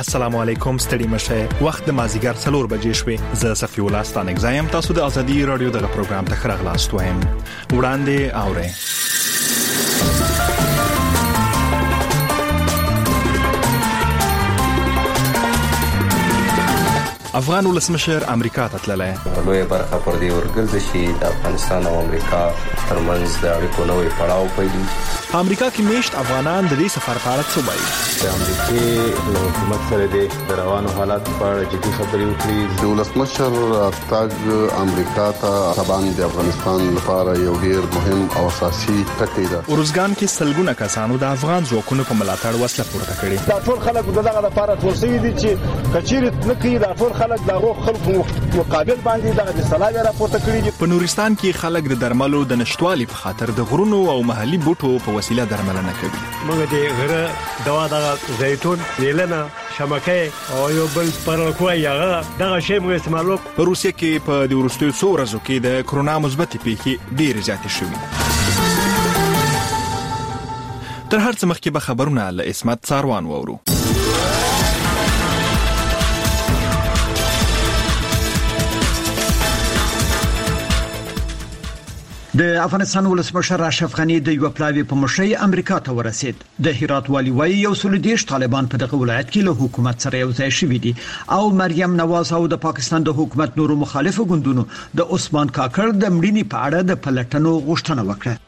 السلام علیکم، ستړي مشه. وخت د مازیګر 4 بجې شوې. زه صفی الله ستانک زایم. تاسو د ازادي رادیو دغه پروګرام ته خراغلاست وایم. وړاندې اورئ. افغان ولسمشر امریکا ته تللی. لویه برخه پر دې ورګرځي چې د افغانستان او امریکا ترمنځ د اړیکو نوې پړاو پیلېږي. په امریکا کې میشت افغانان د دې سفر په اړه څه وایي؟ د امریکای له حکومت سره د روانو حالات په اړه جدي خبرې وکړي. د ولسمشر تګ امریکا ته طبعا د افغانستان لپاره یو ډیر مهم او اساسي ټکی ده. اورزګان کې سلګونه کسانو د افغان ځواکونو په ملاتړ وسله پورته کړې. دا ټول خلک دغه لپاره ټول شوي دي چې کچېرې نه کوي. دا ټول خلک دغه خلکو مقابل باندې د سلاوی راپورته کړی دي. په نورستان کې خلک د درملو د نشټوالي په خاطر د غرونو او محلي بوټو په وسیله درملنه کوي. موږ د غره دوا د زیتون لیلنه شمکه او یو بل پرکوي هغه دغه شی موږ استعمالو. په روسیه کې په د ورستیو څو ورځو کې د کرونا مثبت پیښې ډېر زیاتې شوې. تر هر څه مخکې به خبرونه له اسمت څاروان وورو. د افغانستان ولسمشر اشرف غنی د یو پلاوی په مشرۍ امریکا ته ورسید. د هرات والی وایي یو سلودیش طالبان په دغه ولایت کې له حکومت سره یو ځای شوي دي او مریم نواز او د پاکستان د حکومت نورو مخالفو ګوندونو د عثمان کاکړ د مړینې په اړه د پلټنو غوښتنه وکړه.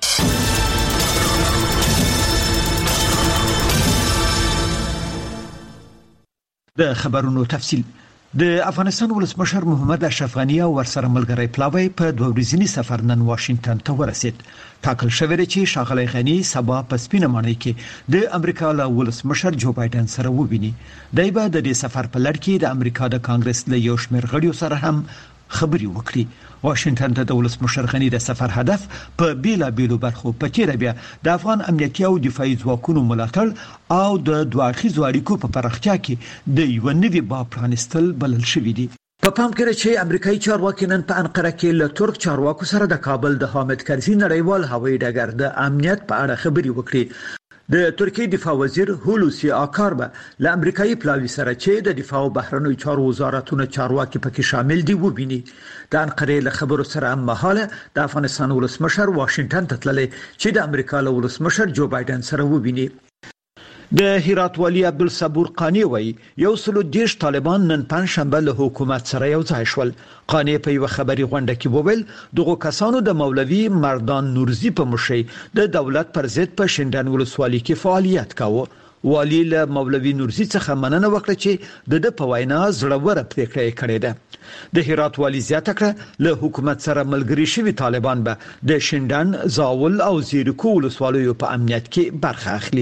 د خبرونو تفصیل. د افغانستان ولسمشر محمد اشرف غنی او ورسره ملګری پلاوی په 2 ورځنی سفر نن واشنگټن ته ورسید. ټاکل شوی دی چې ښاغلی غنی سبا په سپینه ماڼۍ کې د امریکا له ولسمشر جو بایدن سره وویني. دی به د دې سفر په لړ کې د امریکا د کانګرس له یو شمېر غړیو سره هم خبري وکړي. واشنگټن ته د ولسمشر غنی د سفر هدف په بیلابیلو برخو په تیر بیا د افغان امنیتي او دفاعي ځواکونو ملاتړ او د دوه اړخیزو اړیکو په پراختیا کې د یو نوي باب پرانستل بلل شوی دی. په پام کې چې امریکایي چارواکي نن په انقره کې له ترک چارواکو سره د کابل د حامد کرزي نړیوال هوایي ډګر د امنیت په اړه خبري وکړي. د ترکیه دفاع وزیر هولوسی آکار به له امریکایي پلاوی سره چې د دفاع او بهرنیو چارو وزارتونو چارواکي پکې شامل دي وبیني. د انقره له خبرو سره هم مهاله د افغانستان ولسمشر واشنگټن ته تللی چې د امریکا له ولسمشر جو بایدن سره وبیني. د هرات والی عبدالصبور قانی وایي یو سلو دیش طالبان نن پنځشنبه له حکومت سره یو ځای شول. قانی په یو خبري غونډه کې وویل دغه کسانو د مولوي مردان نورزي په مشرۍ د دولت پر ضد په شینډان ولسوالۍ کې فعالیت کاوه. والی له مولوي نورزي څخه مننه وکړه چې د په وینا زړوره پریکړه کړې ده. د هرات والی زیاته کړه له حکومت سره ملګری شوي طالبان به د شینډان زاول او زیرکو ولسوالیو په امنیت کې برخه اخلي.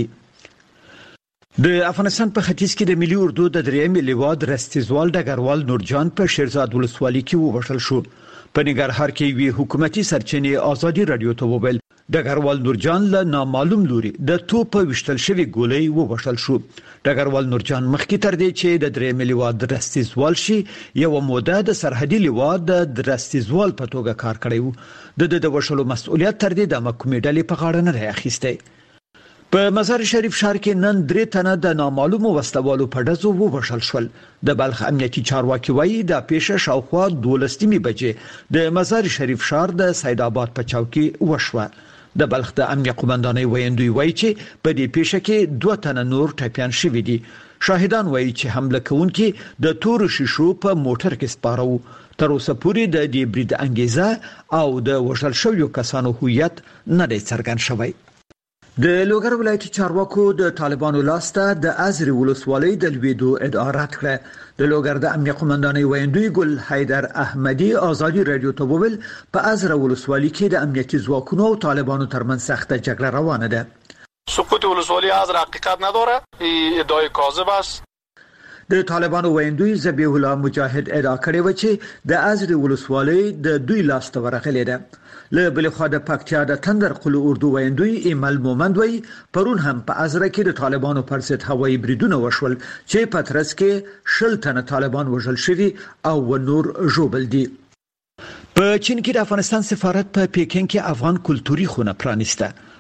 د افغانستان په ختیځ کې د ملي اردو د درېیمې لیواد رستیزوال ډګروال نورجان په شیرزاد ولسوالۍ کې ووژل شو. په ننګرهار کې وی حکومتي سرچینې ازادي رادیو ته وویل ډګروال نورجان له نامعلوم لوري د توپ وشتل شوی ګولۍ ووژل شو. ډګروال نورجان مخکې تر دې چې د درېیمې لیواد رستیزوال شي یو موده د سرحدي لیواد د رستیزوال په توګه کار کړی و. د وشلو مسؤلیت تر دې د محکمې ډلې په غاړه نه راخیسته. په مزار شریف ښار کې نن 3 تنه د نامعلومو وسلوالو په ډزو ووژل شول. د بلخ امنیتي چارواکي وایي د پیښه شاوخوا 12 بجې د مزار شریف ښار د سید آباد په چوکي وشوه. د بلخ د امنیت قومندانۍ ویندوی وایي چې په دې پیښه کې 2 تنه نور ټپيان شوي دي. شاهدان وایي چې حمله کوونکي د تور شیشو په موټر کې سپارو. تر اوسه پورې د دې برید انګیزه او د وژل شویو کسانو هویت نه دی څرګند شوی. د لوګر ولایتي چارواکو د طالبانو لاسته د ازري ولسوالۍ د لویدو ادعا رد کړه. د لوګر د امنیت قومندانۍ ویندوی ګل حیدر احمدي ازادي رادیو ته وویل په ازره ولسوالۍ کې د امنیتي ځواکونو او طالبانو ترمنځ سخته جګړه روانه ده. سقوط ولسوالی ازره حقیقت نداره، ادعای کاذب است. د طالبانو ویندوی ذبیح الله مجاهد ادعا کړې و چې د ازري ولسوالۍ د دوی لاسته ورغلې ده. له بل خوا د پکتیا د تندر قلو اردو ویندوی ایمل مومند وی پرون هم په ازره کې د طالبانو پر ضد هوایي بریدونه وشول چې په ترڅ کې 10 تنه طالبان وژل شوي او نور ژوبل دي. په چین کې د افغانستان سفارت په پیکینګ کې افغان کلتوري خونه پرانیسته.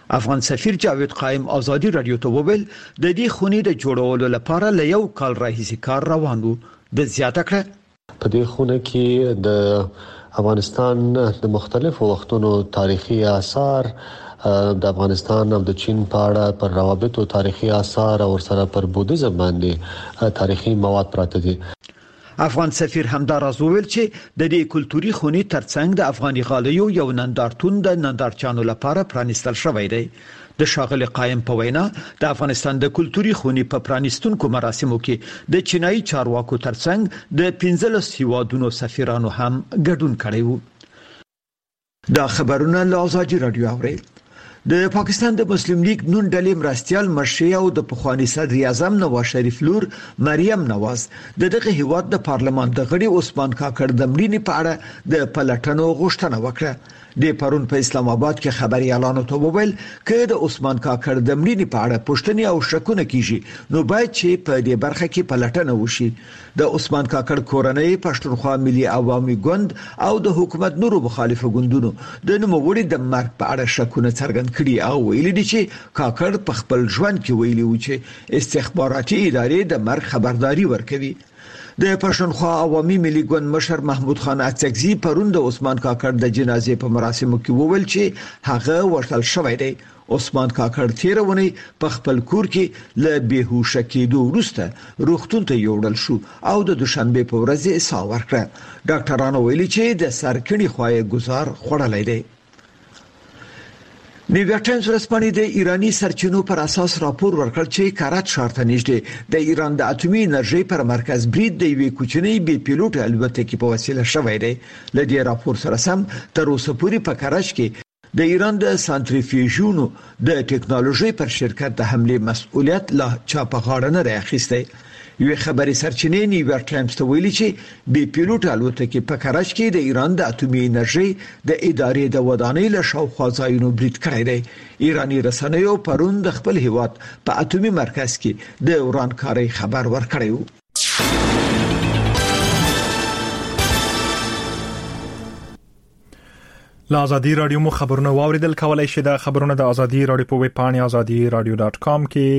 افغان سفیر جاوید قائم ازادي رادیو ته وویل د دې خونې د جوړولو لپاره ل یو کال راهیسې کار روان و. د زیاته کړه په دې خونه کې د افغانستان د مختلفو وختونو تاریخي آثار، د افغانستان او د چین په اړه پر روابط او تاریخي آثار او سره پر بودیزم باندې تاریخي مواد پراته دي. افغان سفیر همداراز وویل چې د دې کلتوري خونې ترڅنګ د افغاني غالیو یو نندارتون د نندارچانو لپاره پرانیستل شوی دی. د شاغلي قائم په وینا د افغانستان د کلتوري خونې په پرانیستونکو مراسمو کې د چینایي چارواکو ترڅنګ د 15 هیوادونو سفیرانو هم ګډون کړی وو. دا خبرونه له ازادي رادیو اوري. د پاکستان د مسلم لیگ نون ډلې مرستيال مشر او د پخوانی صدر اعظم نواز شریف لور مریم نواز دغه هیواد د پارلمان د غړي عثمان کاکړ د مړینې په اړه د پلټنو غوښتنه وکړه. د پرون په اسلام آباد کې خبري اعلان ته وویل چې د عثمان کاکړ د مړینې په اړه پوښتنې او شکونه کیږي نو باید چې په دې برخه کې پلټنه وشي. د عثمان کاکړ کورنۍ پښتونخوا ملي عوامي ګوند او د حکومت نورو مخالفه ګوندونو د نوموړي د مرګ په اړه شکونه څرګند کړي او ویلي دي چې کاکړ په خپل ژوند کې ویلي و چې استخباراتي ادارې د مرګ خبرداري ورکوي. د پښتونخوا عوامي ملي ګوند مشر محمود خان اڅکزي پرون د عثمان کاکړ د جنازې په مراسمو کې وویل چې هغه ورتل شوی دی. عثمان کاکړ تیرونی په خپل کور کې له بهوشه کېدو وروسته روغتون ته یوړل شو او د دوشنبه په ورځ ساه ورکړه. ډاکټرانو ویلي چې د سرکړي خوای گزار خړلای دی. نیویارک ټایمز ورسپانې د ایرانی سرچینو پر اساس راپور ورکړ چې کارات شارته نږدې د ایران د اټومي انرژي پر مرکز برید د یوې کوچنۍ بي پیلوټ الوتکې په وسیله شوی دی. لدې راپور سره سم تر اوسه پورې په کراچ کې د ایران د سانتریفیوژونو د ټکنالوژي پر شرکت د حمله مسؤلیت لا چا په غاړه نه راخسته. یو خبري سرچینې نیویارک ټایمز ته ویلي چې بي پیلوټ الوتکې په کراچ کې د ایران د اټومي انرژي د ادارې د ودانۍ له شاوخوا ځایونو برید کړی دی. ایرانی رسنیو پرون د خپل هیواد په اټومي مرکز کې د ورانکارۍ خبر ورکړی و. لا ازادي رادیو مو خبرونه واوریدل کولای شئ د خبرونه د ازادي رادیو په ویب پاڼه azadiradio.com کې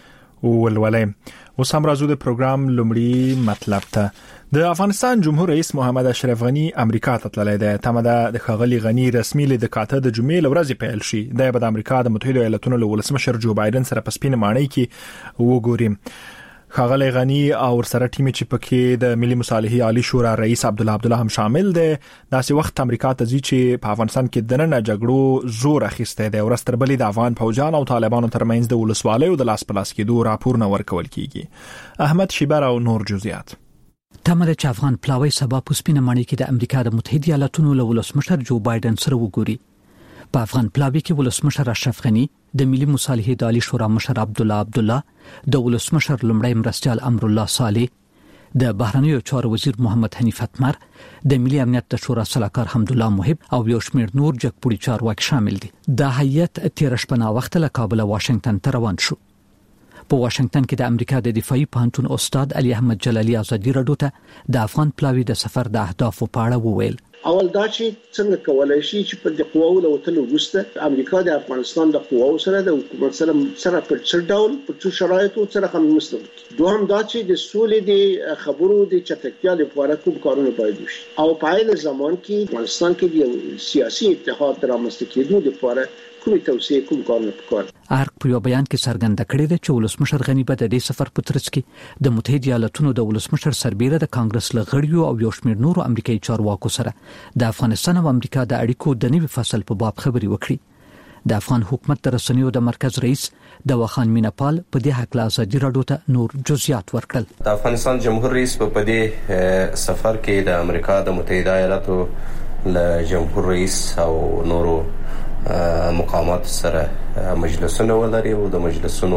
ولولئ. اوس هم راځو د پروګرام لومړی مطلب ته. د افغانستان جمهور رئیس محمد اشرف غنی امریکا ته تللی دی. تمه ده د ښاغلي غنی رسمي لید کاته د جمعې لورځې پیل شي. د امریکا د متحده ایالاتونو له ولسمشر جو بایدن سره په سپینه ماڼۍ کې وګوري. ښاغلي غنی او سره ټیم چې پکې د ملي مصالحې عالی شورا رئیس عبدالله هم شامل دی. داسې وخت امریکا ته ځي چې په افغانستان کې د نن جګړو زور اخیسته دی. ورستر بلې د افغان فوجان او طالبانو ترمنځ د ولسوالیو د لاس پلاس کېدو راپورونه ورکول کیږي. احمد شیبر او نور جزئیات. تمه ده چې افغان پلاوی سبا په سپینه ماڼۍ کې د امریکا د متحده ایالاتونو له ولسمشر جو بایدن سره وګوري. په افغان پلاوی کې ولسمشر اشرف غنی، د ملي مصالحې عالی شورا مشر عبدالله، د ولسمشر لمړی مرستيال امر الله صالح، د بهرنیو چارو وزیر محمد حنیف اتمر، د ملي امنیت د شورا سلاکار حمدالله محب او یو شمېر نور جګپوړي چارواکي شامل دي. دا هیئت تیر شپه وخت له کابل واشنگټن ته روان شو. په واشنگټن کې د امریکا د دفاعي پوهنتون استاد علي احمد جلالي ازادي رادیو ته د افغان پلاوی د سفر د اهدافو په اړه وویل. اول دا چې څنګه کولای شي چې په د قواو له وتلو وروسته امریکا د افغانستان د قواو سره د حکومت سره په څه ډول په څه شرایطو سره هم مستند. دوهم دا چې د سولې د خبرو د چټکتیا لپاره کوم کارونه باید وشي او په عین زمان کې افغانستان کې د سیاسي اتحاد رامنځته کېدو لپاره کومې توصیې کوم کارونه وکړي. ارګ په یو بیان کې څرګنده کړې ده چې ولسمشر غنی به د دې سفر په ترڅ کې د متحده ایالاتونو د ولسمشر سربیره د کانګرس لغړیو او یو شمېر نورو امریکایي چارواکو سره د افغانستان او امریکا د اړیکو د نوي فصل په باب خبري وکړي. د افغان حکومت د رسنیو د مرکز رئیس د وخان مینپال په دې حق له ازادي رادیو ته نور جزئیات ورکړل. د افغانستان جمهور رئیس په دې سفر کې د امریکا د متحده ایالاتو له جمهور رئیس او نورو مقامات سره مجلسونه ولري او د مجلسونو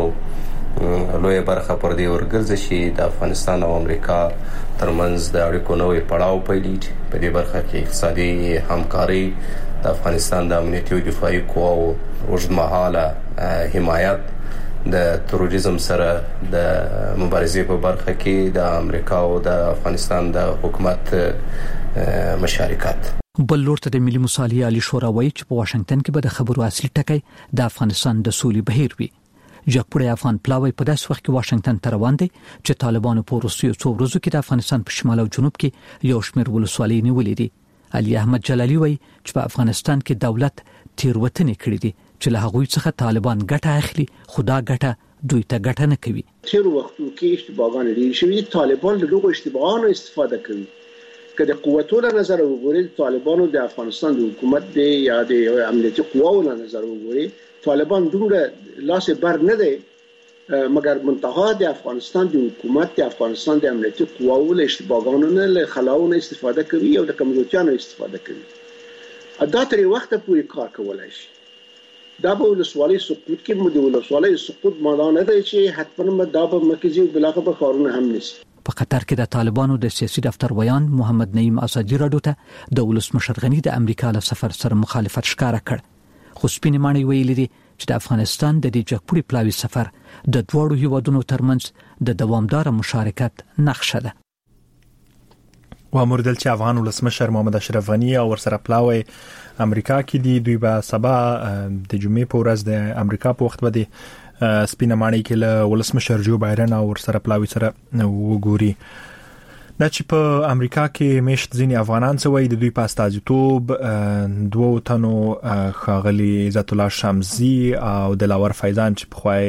لوی برخه پر دې ورګرځي چې د افغانستان او امریکا ترمنځ د اړیکو نوې پړاو پیلېږي. په دې برخه کې اقتصادي همکاري، د افغانستان د امنیتي او دفاعي قواو اوږدمهاله حمایت، د تروریزم سره د مبارزې په برخه کې د امریکا او د افغانستان د حکومت مشارکت. بل لور ته د ملي مصالحې عالی شورا وایي چې په واشنگټن کې به د خبرو اصلي ټکی د افغانستان د سولې بهیر وي. جګپړی افغان پلاوی په داس وخت کې واشنگټن ته روان دي چې طالبانو په روسیې څو ورځو کې د افغانستان په شمال او جنوب کې یو شمېر ولسوالۍ نیولې دي. علي احمد جلالی وایي چې په افغانستان کې دولت تیروتنې کړې دي چې له هغوی څخه طالبان ګټه اخلي، خدا ګټه دوی ته ګټه نه کوي. تیر وختو کې اشتباهان لري شوی طالبان له لوګو اشتباهانو استفاده کوي. که د قوتونو نظر وګورئ طالبانو د افغانستان د حکومت دی یا د امنیتي قواو نظر وګورئ طالبان دومره لاس بر نه دی مګر منتها د افغانستان د حکومت د افغانستان د امنیتي قواو له اشتباهانو نه له خلاونو استفاده کوي او د کمزورتیانو استفاده کوي. دا تر وخت پورې کار کولای شي. دا به ولسوالۍ سقوط کې مو د ولسوالۍ سقوط معنا نه دی چې حتما دا به مکیږي بلاغه به کارونه هم نشي. په قطر کې د طالبانو د سیاسي دفتر ویان محمد نعیم ازادي راډیو ته د ولسمشر غنی د امریکا له سفر سره مخالفت ښکاره کړ. خو سپینې ماڼۍ ویلي دي چې د افغانستان د دې جګپړي پلاوي سفر د دوړو هیوادونو ترمنځ د دوامدار مشارکت نقشه ده. وامردل چې افغان ولسمشر محمد اشرف غنی او ورسره پلاوی امریکا کې دي دوی به سبا د جمعې په ورځ د امریکا په وخت باندې سپینه ماڼۍ کې له ولسمشر جو بایدن او ورسره پلاوی سره وګوري. دا چې په امریکا کې مشت ځینې افغانان سوي د دوی په استازیتوب دوه تنو خاغلی عزت الله شمزي او دلاور فیضان چې بخوای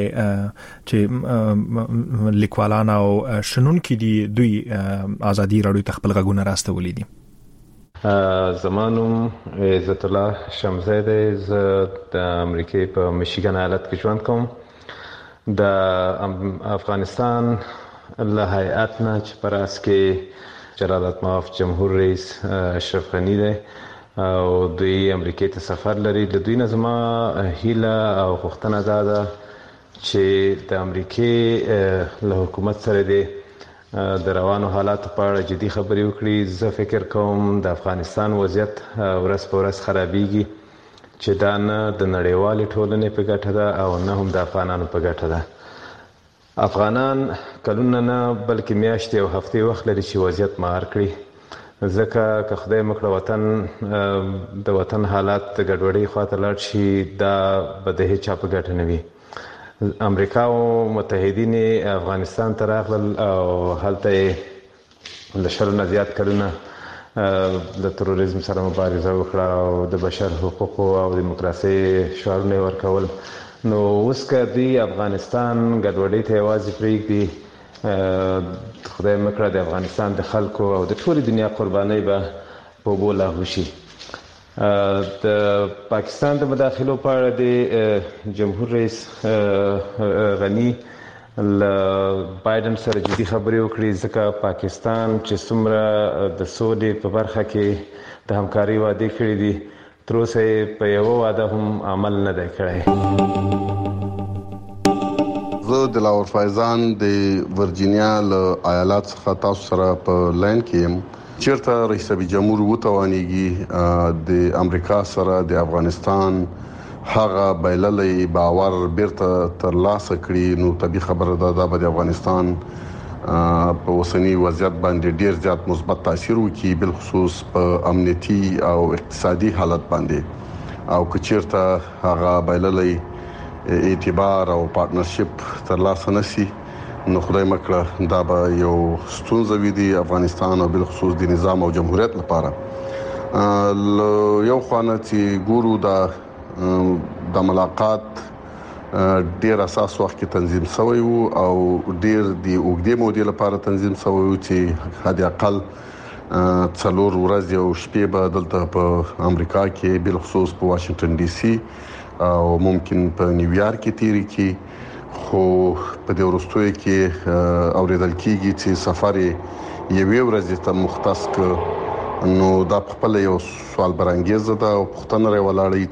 چې لیکوالان او شنون کې دي دوی ازادي راډیو ته خپل غږونه راستولې دي. زمانم عزت الله شمزي د امریکای په میشیګن ایالت کې ژوند کوم. د افغانستان له هیئاتنا چې پر اس کې جلالت مآب جمهور رئیس اشرف غنی دی او دوی امریکای ته سفر لري. د دوی نظم هیله او غوښتنه ده چې د امریکای له حکومت سره د روانو حالاتو په اړه جدي خبرې وکړي. زه فکر کوم د افغانستان وضعیت ورځ په ورځ خرابېږي چې دا نه د نړیوالې ټولنې په ګټه ده او نه هم د افغانانو په ګټه ده. افغانان کلونه نه بلکې میاشتې او هفتې وخت لري چې وضعیت مهار کړي ځکه که خدای مکړه وطن د وطن حالات د ګډوډۍ خواته لاړ شي دا به د هیچا په ګټه نه وي. امریکا او متحدین افغانستان ته راغلل او هلته له شلو نه زیات کلونه د تروریزم سره مبارزه وکړه او د بشر حقوقو او دیموکراسۍ شعارونه ورکول. نو اوس که دوی افغانستان ګډوډۍ ته یوازې پرېږدي خدای مکړه د افغانستان د خلکو او د ټولې دنیا قربانۍ به په اوبو لاهو شي. د پاکستان د مداخلو په اړه د جمهور رئیس غنی له بایدن سره جدي خبرې وکړي ځکه پاکستان چې څومره د سولې په برخه کې د همکارۍ وعدې کړې دي تر اوسه په یو واده هم عمل نه دی کړی. زه دلاور فیضان د ورجینیا له ایالات څخه تاسو سره په لاین کې یم. چیرته رئیس جمهور وتوانیږي د امریکا سره د افغانستان هغه بایللې باور بیرته ترلاسه کړي نو طبيعي خبره ده د افغانستان په اوسنی وضعیت باندې ډیر زیات مثبت تاثیر وکړي بل خصوص په امنیتي او اقتصادي حالت باندې او که چیرته هغه بایللې اعتبار او پارتنرشپ ترلاسه نشي نو خدای مکړه دا به یو ستونزه وي د افغانستان او بل خصوص د نظام او جمهوریت لپاره. یو خوانه چې ګورو د ملاقات ډیر اساس وخت کې تنظیم شوی وو او ډیر د اوږدې مودې لپاره تنظیم شوی وو چې حد اقل 4 ورځې او شپې به دلته په امریکا کې بل خصوص په واشنگټن ډي سي او ممکن په نیویارک کې تیری کې خو په دې ورستوي کې اوریدل کیږي چې سفر یوې ورځې ته مختص ک نو دا خپل یو سوال برانګیزه ده او پښتنه لري ولاړی.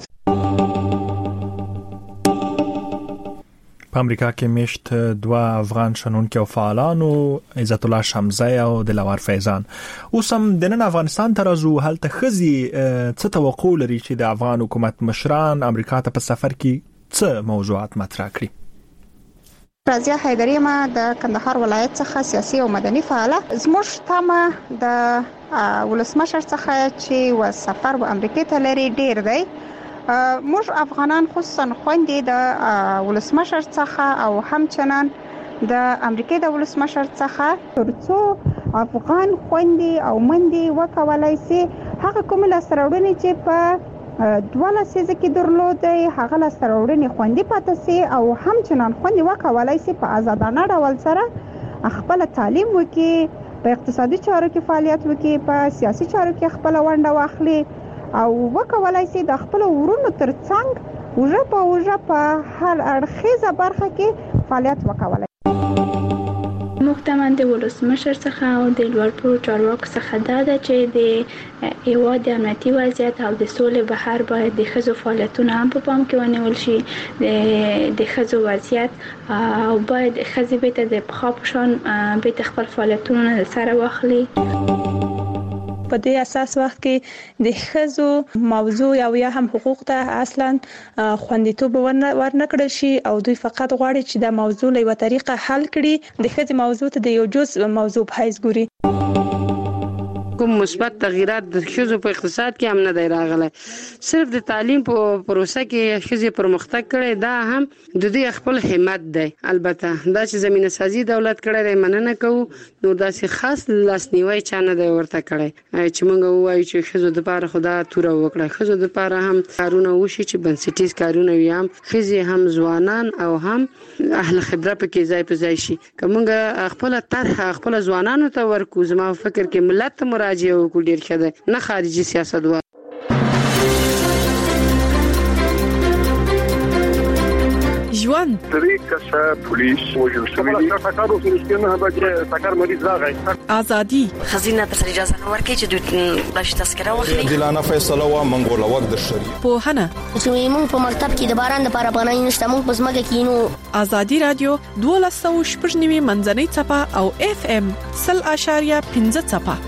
په امریکا کې مشت دوه افغان شنونکي او فعالانو عزت الله شمزي او دلاور فیضان اوس هم د نن افغانستان ته راځو. هلته خزي څه توقع لري چې د افغان حکومت مشران امریکا ته په سفر کې څه موضوعات مطرح کړي؟ رضیه حیدری ما د کندهار ولایت څخه سیاسي او مدني فعاله. زموږ تمه د ولسمشر څخه چې و سفر په امریکا ته لري ډیر دی. موږ افغانان خصوصا خوندې د ولسمشر څخه او همچنان د امریکا د ولسمشر څخه ترڅو افغان خوندې او مندې وکولای شي هغه کوم لاسته چې په 12 سیزه کې درلودي هغه لاسته خوندې پاتې سي او همچنان خوندې وکولای شي په آزادانه ډول سره خپل تعلیم وکړي، په اقتصادي چارو کې فعالیت وکړي، په سیاسي چارو کې خپل ونډه واخلي او وکولای شي د خپل ورونو ترڅنګ وجه په هر اړخیزه برخه کې فعالیت وکولای. مختمن د ولسمشر څخه او د لوړپوړو چارواکو څخه دا ده چې د هیواد د امنیتي وضعیت او د سولې بهر باید د ښځو فعالیتونه هم په پام کې ونیول شي. د ښځو وضعیت او باید ښځې بیرته د پخوا په شان بیرته خپل فعالیتونه سره واخلي. په دې اساس وخت کې د ښځو موضوع یا هم حقوق ته اصلا خوندیتوب ورنکړل شي او دوی فقط غواړي چې د موضوع له یو طریقه حل کړي، د ښځې موضوع ته د یو جزء موضوع په حیث ګوري. کوم مثبت تغیرات د ښځو په اقتصاد کې هم نه دی راغلی. صرف د تعلیم په پروسه کې ښځې پرمختګ کړی، دا هم د دوی خپل همت دی. البته دا چې زمینه سازي دولت کړی دی مننه کوو، نو داسې خاص لاسنیوی چا نه دی ورته کړی چې موږ ووایو چې ښځو دپاره خو دا توره وکړه. ښځو دپاره هم کارونه وشي چې بنسټیز کارونه وي، هم ښځې هم ځوانان او هم اهل خبره پکې ځای په ځای شي. که موږ خپله طرحه خپله ځوانانو ته ورکو، زما فکر کې ملت ته راځي او کو ډیر ښه ده، نه خارجي سیاستوال. ژوند طریقه پولیس وجود شوی تاکارو فلسطین هغه چې تاکار مریض راغی ازادي خزینه ته اجازه نه ورکړي چې دوی بلش تذکره واخلي. دلانه فیصله وا منګول وخت د شری په هنه چې موږ په مکتب کې د باران لپاره پناه نشته، موږ په ځمکه کې نو. ازادي رادیو 12.9 منځنۍ چپه او FM 0.5 چپه.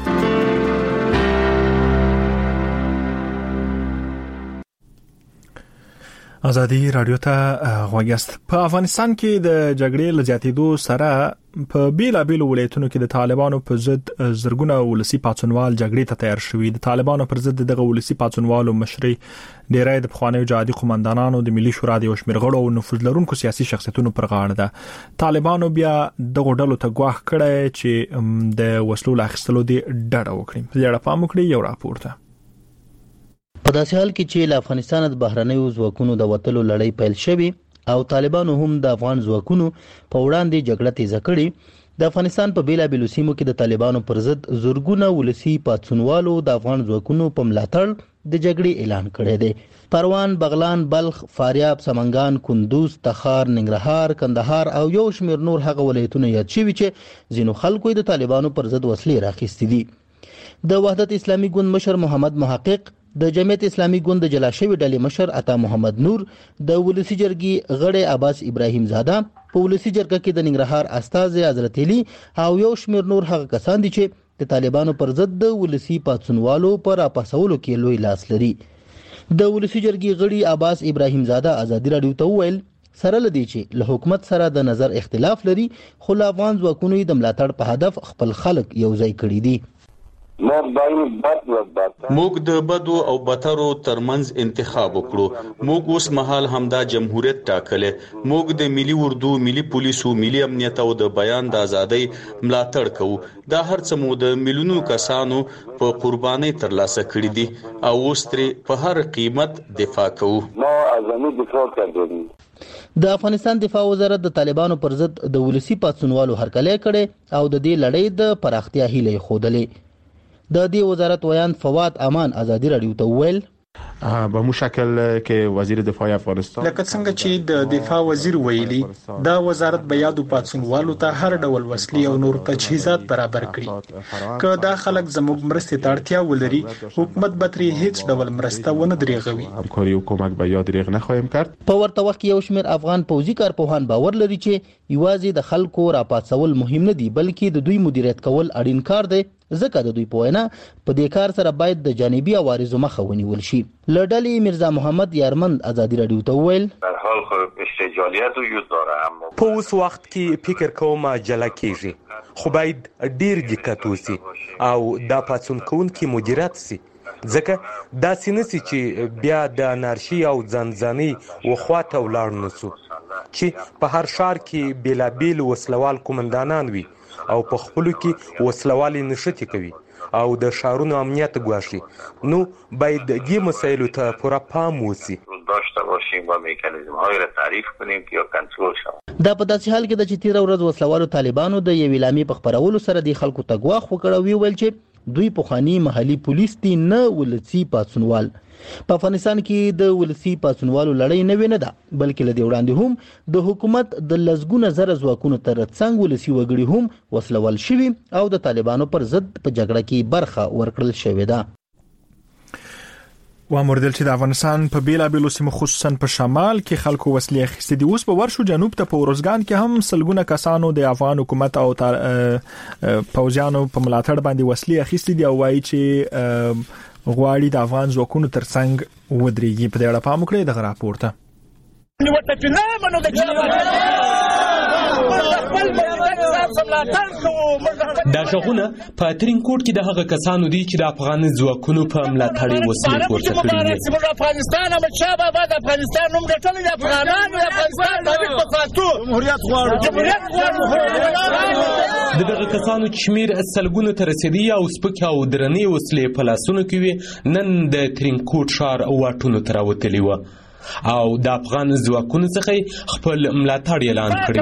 ازادي رادیو ته غوږیاست. په افغانستان کې د جګړې لزیاتېدو سره په بیلابیلو ولایتونو کې د طالبانو په ضد زرګونه ولسی پاتونوال جګړې ته تیار شوي. د طالبانو پر ضد دغه ولسی پاتونوالو مشري ډیری د پخوانیو جهادي قومندانانو د ملي شورا د شمیر غړو او نفوذ لرونکو سیاسي شخصیتونو پر غاړه ده. طالبانو بیا دغه ډلو ته ګواښ کړی چې د وسلو اخیستلو دی ډډه وکړي. په دې اړه پام وکړئ یو راپور ته. په داسې حال کې چې له افغانستان د بهرنیو ځواکونو د وټلو لړۍ پیل شوې او طالبانو هم د افغان ځواکونو په وړاندې جګړه تیزه کړې، د افغانستان په بیلابیلو سیمو کې د طالبانو پر ضد زورګونه ولسی پاتونوالو د افغان ځواکونو په ملاتړ د جګړې اعلان کړی دی. پروان، بغلان، بلخ، فاریاب، سمنګان، کندوز، تخار، ننګرهار، کندهار او یو شمیر نور هغه ولایتونه یاد شوي چې ځینو خلکو د طالبانو پر ضد وسلې راخیستې دي. د وحدت اسلامي ګوند مشر محمد محقق، د جمعیت اسلامي ګوند د جلا شوی ډلې مشر عطا محمد نور، د ولسی جرګې غړی عباس ابراهیم زاده، په ولسی جرګه کې د ننګرهار استاد حضرت علي او یو شمیر نور هغه کسان دي چې د طالبانو پر ضد د ولسی پاتونوالو پر اپاسولو کې لوی لاس لري. د ولسی جرګې غړي عباس ابراهیم زاده ازادي رادیو ته وویل سره لدی چې له حکومت سره د نظر اختلاف لري، خو له افغان ځواکونو د ملاتړ په هدف خپل خلک یو ځای کړي دي. موږ د بدو او بترو ترمنځ انتخاب وکړو. موږ اوس مهال همدا جمهوریت ټاکلې. موږ د ملي اردو، ملي پولیسو، ملي امنیت او د بیان د ازادۍ ملاتړ کوو. دا هر څه مو د ملیونو کسانو په قربانۍ ترلاسه کړی دي او اوس ترې په هر قیمت دفاع کوو. د افغانستان دفاع وزارت د طالبانو پر ضد د ولسی پاتونوالو هرکلی کړي او د دې لړۍ د پراختیا هیله خوده. د دې وزارت ویان فواد امان ازادي رادیو ته ویل به مو شکل کې وزیر دفاع افغانستان لکه څنګه چې د دفاع وزیر ویلي دا وزارت به یادو پاتونوالو ته هر ډول وسلې او نور تجهیزات برابر کړي. که دا خلک زموږ مرستې ته اړتیا ولري، حکومت به ترې هیڅ ډول مرسته ونه دریغوي. همکاري حکومت به یاد دریغ نه خواهیم کرد. په ورته وخت کې یو شمېر افغان پوځي کارپوهان باور لري چې یوازې د خلکو راپاتول مهم نه دي، بلکې د دوی مدیریت کول اړین کار دی، ځکه د دوی په وینا په دې کار سره باید د جانبي عوارضو مخه ونیول شي. لړډلې مرزا محمد یارمند ازادي رادیو ته ویل در حال خو جاليات وجود داره. اما په اوس وخت کې فکر کوم عجله کیږي، خو باید ډیر دقت وسی او دا پاتون کوونکی مدیریت سي، ځکه دا سینسي چې بیا د انارشي او ځانځاني وخواته ولاړ نسو چې په هر ښار کې بیلابیل وسلوال قومندانان وي او په خپلو کې وسلوالي نشتي کوي او د ښارونو امنیت ګواښي. نو باید دې مسایلو ته پوره پام وسی داشته باشیم و میکانیزم‌هایی را تعریف کنیم که یا کنټرول شي. دا په داسې حال کې د چې تیر ورځ وسلوالو طالبانو د یوې اعلامیې په خپرولو سره د خلکو ته ګواښ وکړ او ویل چې دوی پخوانی محلي پولیس دي نه ولسی پاتونوال. په افغانستان کې د ولسی پاتونوالو لړۍ نه وینه ده، بلکې لدی وړاندې هم د حکومت د لزګونه زره ځواکونو ترڅنګ ولسی وګړي هم وسلوال شوي او د طالبانو پر ضد په جګړه کې برخه ورکړل شوې ده. وامردل چې د افغانستان په بیلابیلو سیمو خصوصا په شمال کې خلکو وسلې اخیستې دي، اوس په ورشو جنوب ته په ورزګان کې هم سلګونه کسانو د افغان حکومت او پوځیانو په ملاتړ باندې وسلې اخیستې دي او وایي چې غواړي د افغان ځواکونو ترڅنګ ودرېږي. په دې اړه پام وکړئ دغه راپور ته. دا شغونه په ترینکوټ کې د هغه کسانو دي چې د افغان ځواکونو په ملاتړ وسلې پورته کړې دي. افغانستان هم شابه بعد افغانستان نوم ګټل دي، افغانان د افغانستان تاریخ په فاتو جمهوریت د دغه کسانو شمیر سلګونو ته رسیدي او سپک او درنې وسلې په لاسونو کې وي. نن د ترینکوټ ښار واټونو ته راوتلي وو او د افغان ځواکونو څخه خپل ملاتړ اعلان کړی.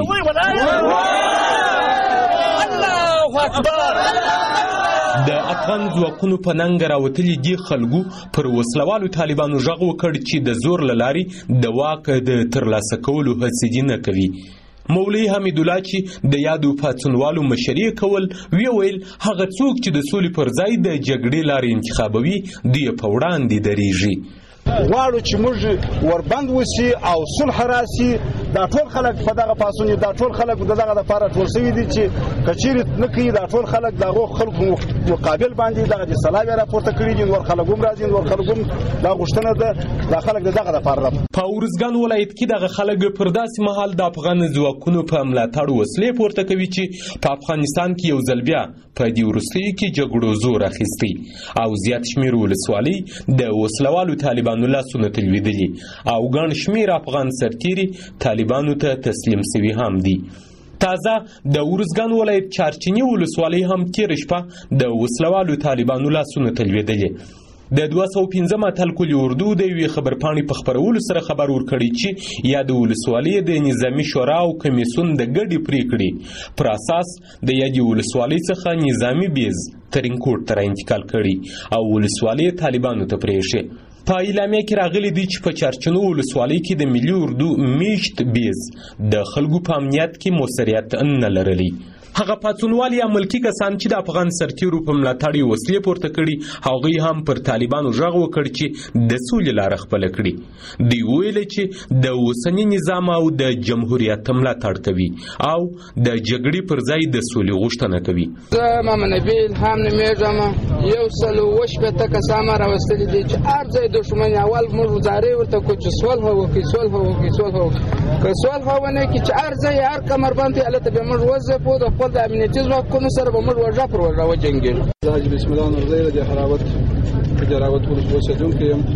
د افغان ځواکونو په ننګ راوتلي دي خلکو پر وسلوالو طالبانو غږ وکړ چې د زور له لارې د واک د ترلاسه کولو هڅې نه کوي. مولوي حمید الله چې د یادو پاتونوالو مشري کول ویل هغه څوک چې د سولې پر ځای د جګړې لارې انتخابوي دوی په وړاندې درېږي. غواړو چې موږ وربند وسی او صلح راسي. دا ټول خلک په دغه پاسونی، دا ټول خلک دغه لپاره ټول سوي دي چې کچيري نه کوي. دا ټول خلک دغه خلکو مقابل باندې دغه سلام راپورته کړی دي، نور خلک هم راځي، نور خلک هم دا غوښتنه ده د خلک دغه لپاره. په ورزګان ولایت کې دغه خلک پر داسې مهال د افغان ځواکونو په ملاتړ وسلې پورته کوي چې په افغانستان کې یو ځل بیا په دې وروستیو کې جګړو زور اخیستی او زیات شمیر ولسوالۍ د وسلوالو طالبانو لاسونه تلویدلي او ګڼ شمیر افغان سرتیري طالبانو ته تسلیم سوي هم دي. تازه د ورزګان ولایت چارچینی ولسوالۍ هم تیر شپه د وسلوالو طالبانو لاسونه تلویدلي. د 215 اتلکل اردو د یوې خبرپاڼې په خبرولو سره خبر ورکړی چې یا د ولسوالۍ د نظامی شورا او کمیسیون د ګډې پریکړې پر اساس د یادې ولسوالۍ څخه نظامی بیز ترینکوټ ته انتقال کړي او ولسوالۍ طالبانو ته پرېښې. په اعلامیه کې راغلي دي چې په چارچینو ولسوالۍ کې د ملي اردو میشت بیز د خلکو په امنیت کې موثریت نه لرلی. هغه پاتونوال یا ملکی کسان چې د افغان سرتیرو په ملاتړ وسلې پورته کړي هغوی هم پر طالبانو غږ وکړ چې د سولې لار خپل کړي. دوی ویل چې د اوسنی نظام او د جمهوریت ملاتړ کوي او د جګړې پر ځای د سولې غوښتنه کوي. زه محمد نبی الهام نومېږم. یو سل وشپېته کسان راوستلي دي چې هر ځای دښمن اول موږ زارۍ ورته کړو چې صلح وکړي، صلح وکړي، صلح وکړي. که صلح ونه کړي چې هر ځای هر کمربند ته هلته به موږ وځپو د خپل د امنیتي ځواکونو سره به موږ وژه پر وژه وجنګېږو. زه حاجي بسم الله نورزی د حراوت په جراوت ولسوالۍ اوسېدونکی یم.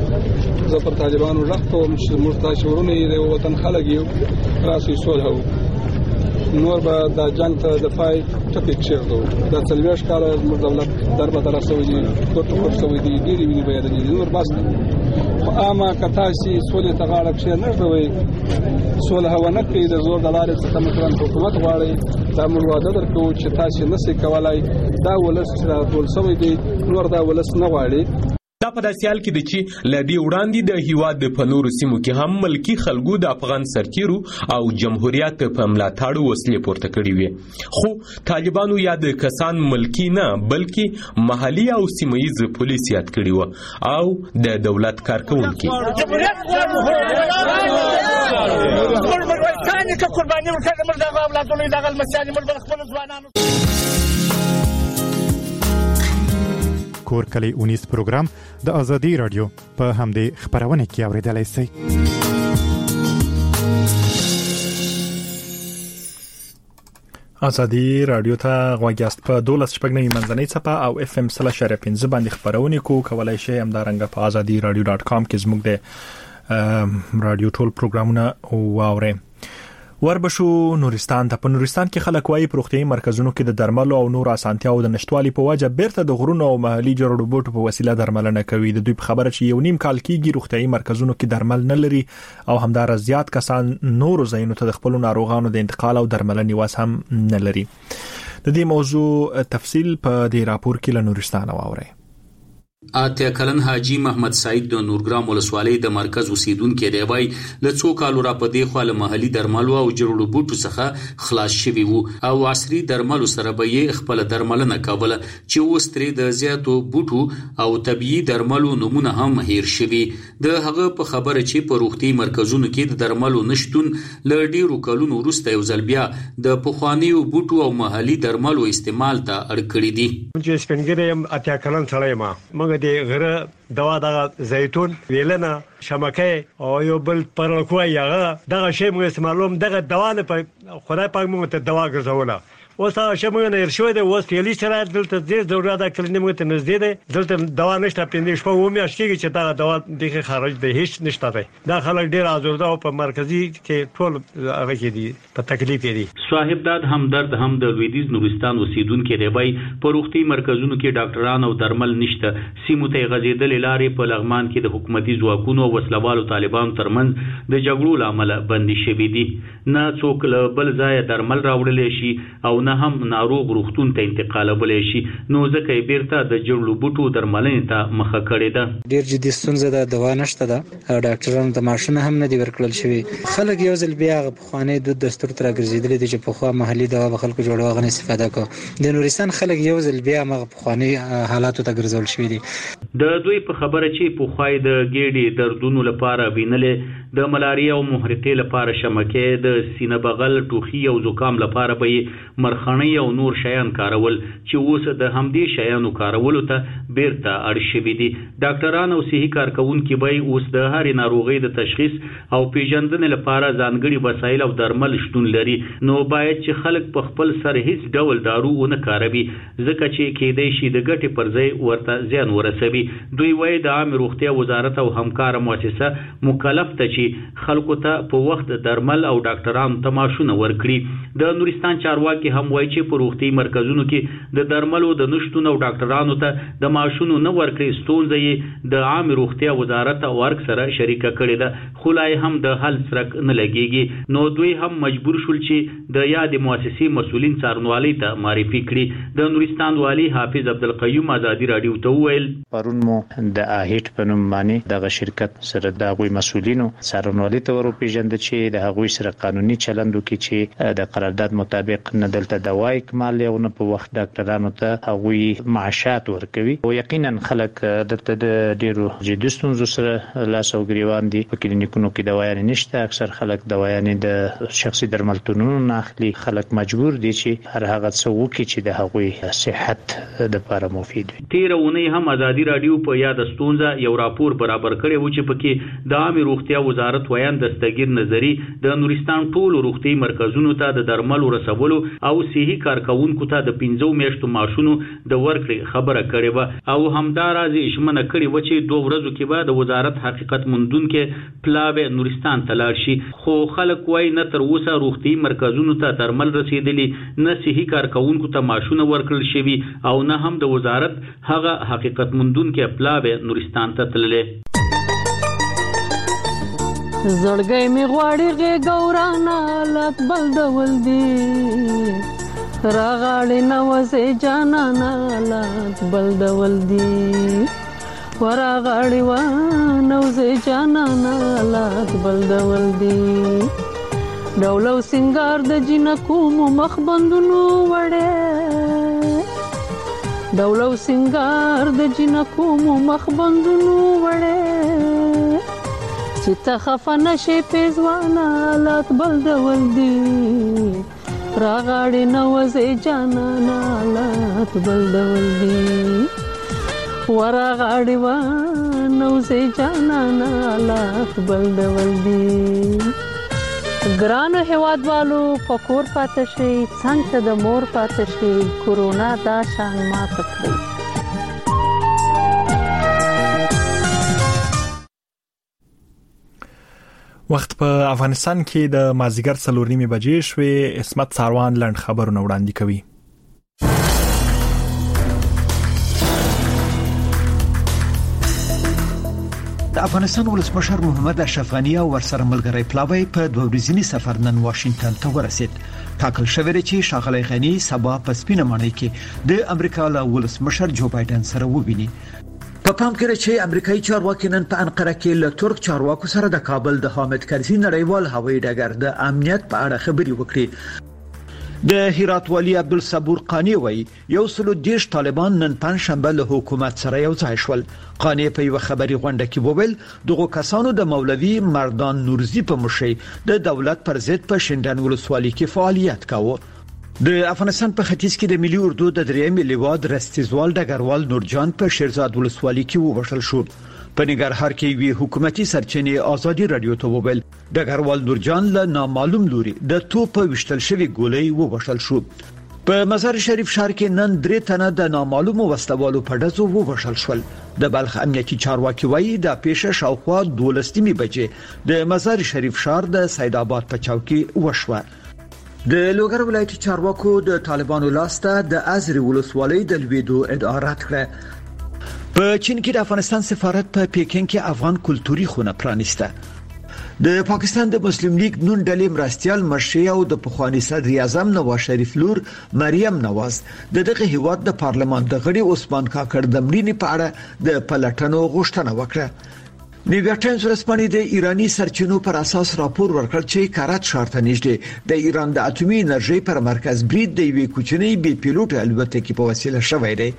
زه پر طالبانو غږ کوم چې موږ تاسې ورونه یې د وطن خلک یو، راسئ صلح وکړو، نور به دا جنګ ته دفاع ټپې کښېږدو. دا 40 کاله زموږ دولت دربدره شوی دي، ټوټ شوی دي، ډېرې وینې بهېدلې دي، نور بس دی. خو عامه که تاسې سولې ته غاړه کښېنږدوئ، صلح ونه کړئ، د زور د لارې څخه مثلا حکومت غواړئ، دا موږ واده درکوو چې تاسې نشئ کولای. دا ولس چې راټول شوی دی نور دا ولس نه غواړي. دا په داسې حال کې دی چې له دې وړاندې د هیواد په نورو سیمو کې هم ملکي خلکو د افغان سرتیرو او جمهوریت په ملاتړ وسلې پورته کړې وې، خو طالبانو یا د کسان ملکي نه بلکې محلي او سیمهیز پولیس یاد کړي وو او د دولت کارکونکي. کور کلی اونیس پروګرام د ازادي رادیو په همدې خبرونه کې اوریدلای شئ. ازادي رادیو ته غواګیاست په 12 شپږنی منځنۍ صفه او اف ام 3.15 باندې خبرونه کولای شئ همدارنګه په azadiradio.com کې زموږ د رادیو ټول پروګرامونه واورئ. وربشو نورستان ته په نورستان کې خلک وايي پروختي مرکزونو کې د درملو او نور اسانتیاو د نشټوالي په وجه بیرته د غرونو او محلي جوړو بوټو په وسیله درملنه کوي. د دوی په خبره چې یو نیم کال کېږي روغتيایي مرکزونو کې درمل نه لري او همدار زیات کسان نور زینو ته د خپل ناروغانو د انتقال او درملنې واس هم نه لري. د دې موضوع تفصیل په دې راپور کې له نورستان واورئ. اتیا کلن حاجی محمد سعید د نورګرام ولسوالۍ د مرکز اوسیدونکو دی وای له څو کالو را پدې خو محلي درملو او جوړو بوټو څخه خلاص شوی وو او عصري درملو سره به یې خپل درملنه کوله چې اوس ترې د زیاتو بوټو او طبيعي درملو نمونه هم هیر شوی. د هغه په خبره چې په روغتي مرکزونو کې د درملو نشټون ل ډیرو کلونو وروسته یو ځل بیا د پخوانیو بوټو او محلي درملو استعمال ته اړ کړی دي. چې سپنګریم اتیا کلن سره ما د غره دوا د زیتون ویلنه شمکه او یو بل پرلکوي هغه دغه شی موږ استعمالوم دغه دوا نه په خدای پاک موږ ته دوا ګرځوله اوس هغه شی موږ نه ارشوي د اوس پیلي سره دلته د ضرورت د کلینیک ته نږدې ده دلته دوا نشته پېندې شپه و مې اشتي چې دا دوا دغه خارج د هیڅ نشته ده. دا خلک ډیر ازورده او په مرکزي کې ټول هغه کې دي په تکلیف دي. صاحب داد همدرد هم د لویدیز نورستان اوسیدونکو دی وای په روغتي مرکزونو کې ډاکټران او درمل نشته. سیمو ته غزیدل لارې په لغمان کې د حکومتي ځواکونو او وسلوالو طالبانو ترمنځ د جګړو لامل بندي شوې دي. نه څوک بل ځای درمل راوړل شي او نه هم ناروغ روغتون ته انتقالول شي. نو ځکه بیرته د جوړو بوټو درملنې ته مخه کړې ده. ډیر جدي ستونزه ده، دوا نشته ده، ډاکټرانو ته ماشینه هم نه دی ورکړل شوی. خلک یو ځل بیا په خوانې د دستور تر ګرځیدل دي چې په خوا محلي دوا به خلکو جوړو غنې استفاده کوي. د نورستان خلک یو ځل بیا مغه په خوانې حالاتو ته ګرځول شوی دي. د دوی په خبره چې په خوای د ګېډې دردونو لپاره وینلې د ملاریا او محرقې لپاره شمکه د سینه بغل ټوخي او زکام لپاره به مرخنۍ او نور شیان کارول چې اوس د همدې شیانو کارولو ته بیرته اړ شوي دي. ډاکټران او صحي کارکونکي به اوس د هرې ناروغۍ د تشخیص او پیژندنې لپاره ځانګړي وسایل او درمل شتون لري. نو باید چې خلک په خپل سر هیڅ ډول دارو ونه کاروي ځکه چې کېدای شي د ګټې پر ځای ورته زیان ورسوي. دوی وایي د عامه روغتیا وزارت او همکار مؤسسه مکلف ته چې خلکو ته په وخت درمل او ډاکټرانو ته معاشونه ورکړي. د نورستان چارواکي هم وایي چې په روغتي مرکزونو کې د درملو د نشټون او ډاکټرانو ته د معاشونو نه ورکړي ستونزه یې د عامه روغتیا وزارت او ورک سره شریکه کړې ده، خو لا هم د حل سرک نه لګيږي. نو دوی هم مجبور شول چې د یاد مؤسسې مسولین څارنوالۍ ته معرفي کړي. د نورستان والی حافظ عبدالقیوم ازادي رادیو ته وویل پرون مو د اهیټ په نوم باندې دغه شرکت سره د غوي مسولینو څارنوالۍ ته ورو پیژند چې د هغوی سره قانوني چلند وکړي چې د قرارداد مطابق نه دلته دوايي کمال یو نه په وخت ډاکټرانو ته هغوی معاشات ورکوي. او یقینا خلک دلته د ډیرو جدي ستونزو سره لاس او ګریوان دي. په کلینیکونو کې دوايان نشته، اکثر خلک دوايان د شخصي درملتونونو نه اخلي. خلک مجبور دي چې هر هغه څه وکړي چې د هغوی صحت د لپاره مفید وي. تیرونه هم ازادي رادیو په یاد ستونزه یو راپور برابر کړی و چې پکې د عامه روغتیا وزارت ویان دستګیر نظری د نورستان ټول روغتي مرکزونو ته د درملو رسولو او صحي کارکونکو ته د 15 میاشتو معاشونو د ورکړې خبره کړې و او همداراز اشمنه کړې و چې 2 ورځې کې بعد وزارت حقیقت مندونکو پلاوی نورستان تلار شي. خو خلک وای نه تر اوسه روغتي مرکزونو ته درمل رسیدلی، نه صحي کارکونکو ته معاشونه ورکړل شوی او نه هم د وزارت هغه حقیقت مندونکو پلاوی نورستان ته تللې. زړګي می غواړي غورانا لات بل ډول دی راغړې نوځي جانانا لات بل ډول دی ورغړې و نوځي جانانا لات بل ډول دی ډولو سنگار د جنکو مخ بندونو وړې ډولو سنگار د جنکو مخ بندونو وړې چې ته خفه نشې پیزوانا لات بل ډول دی راغړې نوځې جانانا لات بل ډول دی ورغړې و نوځې جانانا لات بل ډول دی ګرانو هیوادوالو په کور پاتې شئ څنګه د مور پاتې شئ کورونا دا شان مات کړی. وخت په افغانستان کې د مازیګر 4:30 بجې شوې. اسمت ساروان لند خبرونه وړاندې کوي. د افغانستان ولسمشر محمد اشرف غنی او ورسره ملګری پلاوی په 2 ورځنی سفر نن واشنگټن ته ورسید. ټاکل شوی چې ښاغلی غنی سبا په سپینه ماڼۍ کې د امریکا له ولسمشر جو بایدن سره وویني. په پام کې چې امریکایي چارواکي نن په انقره کې له ترک چارواکو سره د کابل د حامد کرزي نړیوال هوایي ډګر د امنیت په اړه خبرې وکړي. د هرات والی عبدالصبور قانی وایي 130 طالبان نن پنځشنبه له حکومت سره یو ځای شول. قانی په یو خبري غونډه کې وویل دغه کسانو د مولوي مردان نورزي په مشرۍ د دولت پر ضد په شینډان ولسوالۍ کې فعالیت کاوه. د افغانستان په ختیځ کې د ملي اردو د درېیم لیواد رستیزوال ډګروال نورجان په شیرزاد ولسوالۍ کې ووژل شو. په ننګرهار کې وی حکومتي سرچینې ازادي رادیو ته وویل ډګروال نورجان له نامعلوم لوري د توپ وشتل شوی ګولۍ ووژل شو. په مزار شریف ښار کې نن 3 تنه د نامعلومو وسلوالو په ډزو ووژل شول. د بلخ امنیتي چارواکي وایي د پیښه شاوخوا 12 بجې د مزار شریف ښار د سید آباد په چوکۍ وشوه. د لوګر ولایتي چارواکو د طالبانو لاسته د ازري ولسوالۍ د لویدو ادعا رد کړه. په چین کې د افغانستان سفارت په پیکینګ کې افغان کلتوري خونه پرانیسته. د پاکستان د مسلم لیگ نون ډلې مرستيال مرشي او د پخوانی صدر اعظم نواز شریف لور مریم نواز دغه هیواد د پارلمان د غړي عثمان کاکړ د مړینې په اړه د پلټنو غوښتنه وکړه. نیویارک ټایمز ورسپانې د ایرانی سرچینو پر اساس راپور ورکړ چې کارات شارته نږدې د ایران د اټومي انرژي پر مرکز برید د یوې کوچنۍ بي پیلوټ الوتکې په وسیله شوی دی.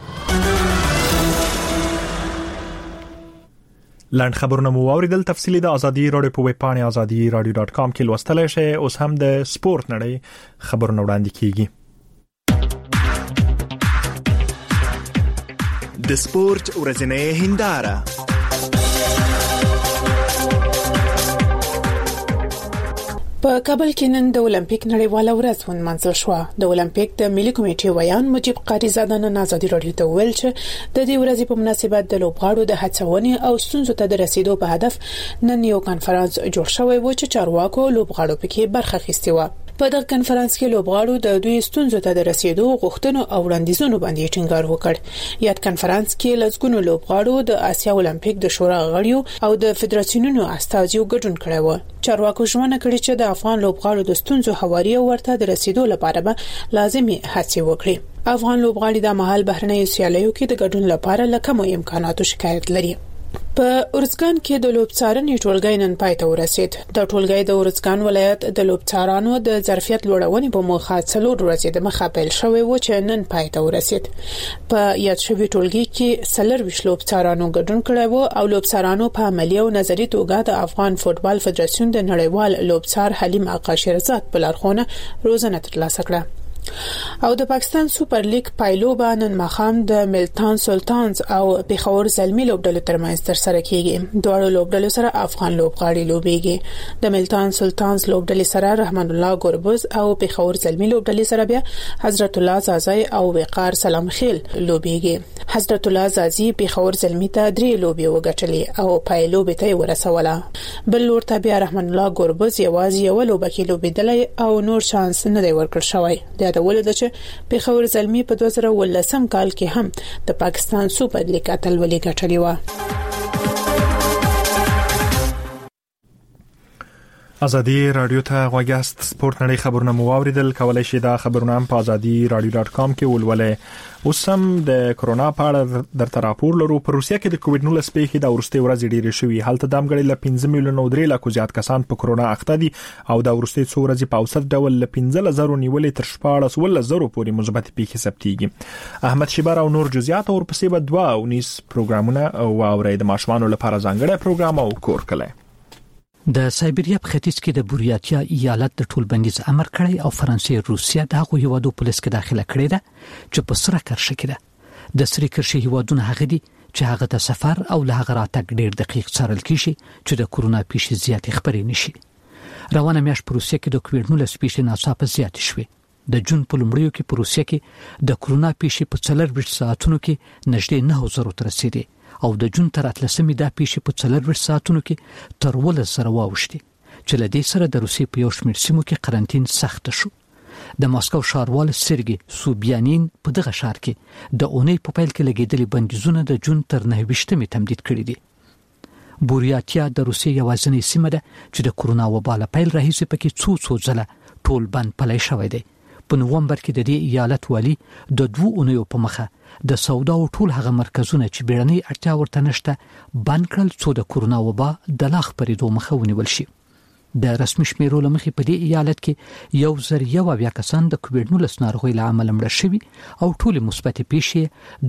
لاند خبرونه مو اوریدل. تفصیلی د ازادي رادیو په ویب پاڼه azadi.radio.com کې لوستلای شئ. اوس هم د سپورت نړۍ خبرونه وړاندې کیږي. د سپورت ورځنۍ هنداره. په کابل کې نن د اولمپیک نړیواله ورځ ونمانځل شوه. د اولمپیک د ملي کمیټې ویان مجيب قاری زاده نن ازادي رادیو ته ویل چې د دې ورځې په مناسبت د لوبغاړو د هڅونې او ستونزو ته د رسیدو په هدف نن یو کانفرنس جوړ شوی و چې چارواکو لوبغاړو پکې برخه اخیستې و. په دغه کانفرنس کې لوبغاړو د دوی ستونزو ته د رسیدو غوښتنو او وړاندیزونو باندې ټینګار وکړ. یاد کانفرنس کې لږګونو لوبغاړو د آسیا اولمپیک د شورا غړیو او د فدراسیونونو استازیو ګډون کړی و. چارواکو ژمنه کړې چې د افغان لوبغاړو د ستونزو هواري او ورته د رسیدو لپاره به لازمي هڅې وکړي. افغان لوبغاړي د مهال بهرنۍ سیالیو کې د ګډون لپاره لکه امکاناتو شکایت لري. په ارزګان کې د لوبڅارنې ټولګی نن پای ته ورسید. د ټولګی د ارزګان ولایت د لوبڅارانو د ظرفیت لوړونې په موخه 4 ورځې د مخه پیل شوی و چې نن پای ته ورسید. په یاد شوی ټولګی کې 4 لوبڅارانو ګډون کړی و او لوبڅارانو په عملی او نظری توګه د افغان فوتبال فدراسیون د نړیوال لوبڅار حلیم آقا شیرزاد په لارښوونه روزنه ترلاسه کړه. او د پاکستان سوپر لیګ پایلوبه نن مخام د ملتان سلطانز او پیښور زلمی لوبډلو ترمنځ ترسره کیږي. دواړو لوبډلو سره افغان لوبغاړي لوبيږي. د ملتان سلطانز لوبډلې سره رحمان الله ګوربز او پیښور زلمی لوبډلې سره بیا حضرت الله زازی او وقار سلام خیل لوبيږي. حضرت الله زازی پیښور زلمی ته 3 لوبي وګټلې او پایلوبه ته ورسوله. بل ورته بیا رحمان الله ګوربز یوازې یو لوبه کې لوبیدلې او نور شانس نه دی ورکړ شوی. د ولده چې پیښور زلمی په 2013 کال کې هم د پاکستان سوپر لیګ اتلولي ګټلې و. ازادي رادیو ته غوږاست. سپورت نړۍ خبرونه مو اوریدل. کولای شئ دا خبرونه هم په azadi.radio.com کې ولولئ. اوس هم د کرونا په اړه درته راپور لرو. په روسیه کې د کووډ-19 پیښې د ورستي ورځې ډېرې شوې. هلته د امګړې ل 15 میلیونه 3 لک زیات کسان په کرونا اخته دي او د ورستي څو ورځې په اوسط ډول ل 15000 نیولې تر 14000 پورې مثبت پیښې ثبتېږي. احمد شیبر او نور جزئیات او ورپسې به 2 پروګرامونه او اورید ماشومان لپاره ځانګړی پروګرام او کور کله. د سایبریا په ختیځ کې د بوریاتیا ایالت د ټولبندیز امر کړی او فرانسې روسیا دغه هیوادو پولیس کې داخله کړی ده چې په سره کرښه کې ده. د سری کرښې هیوادونه هغه دي چې هغه د سفر او له هغه راتګ ډېر دقیق څارل کیږي چې د کرونا پیښې زیاتې خبرې نشي. روانه میاشت په روسیه کې د کووډ-19 پیښې ناڅاپه زیاتې شوې. د جون په لومړیو کې په روسیه کې د کرونا پیښې په 24 ساعتونو کې نږدې 9,000 ته رسیدې او د جون تر 13مې دا پیښې په 24 ساعتونو کې تر 10,000 واوښتې چې له دې سره د روسیې په یو شمېر سیمو کې قرنټین سخت شو. د ماسکو ښاروال سرګي سوبیانین په دغه ښار کې د اونۍ په پیل کې لګیدلي بندیزونه د جون تر 29مې تمدید کړي دي. بوریاتیا د روسیې یوازینۍ سیمه ده چې د کرونا وبا له پیل راهیسې پکې څو ځله ټول بند پلی شوی دی. په نوومبر کې د دې ایالت والی د 2 اونیو په مخه د سودا او ټول هغه مرکزونه چې بیړنۍ اړتیا ورته نشته بند کړل څو د کرونا وبا د لا خپرېدو مخه ونیول شي. د رسمي شمیرو لمخې په دې ایالت کې 1,000 کسان د کووډ-19 ناروغۍ له امله مړه شوي او ټول مثبت پیښې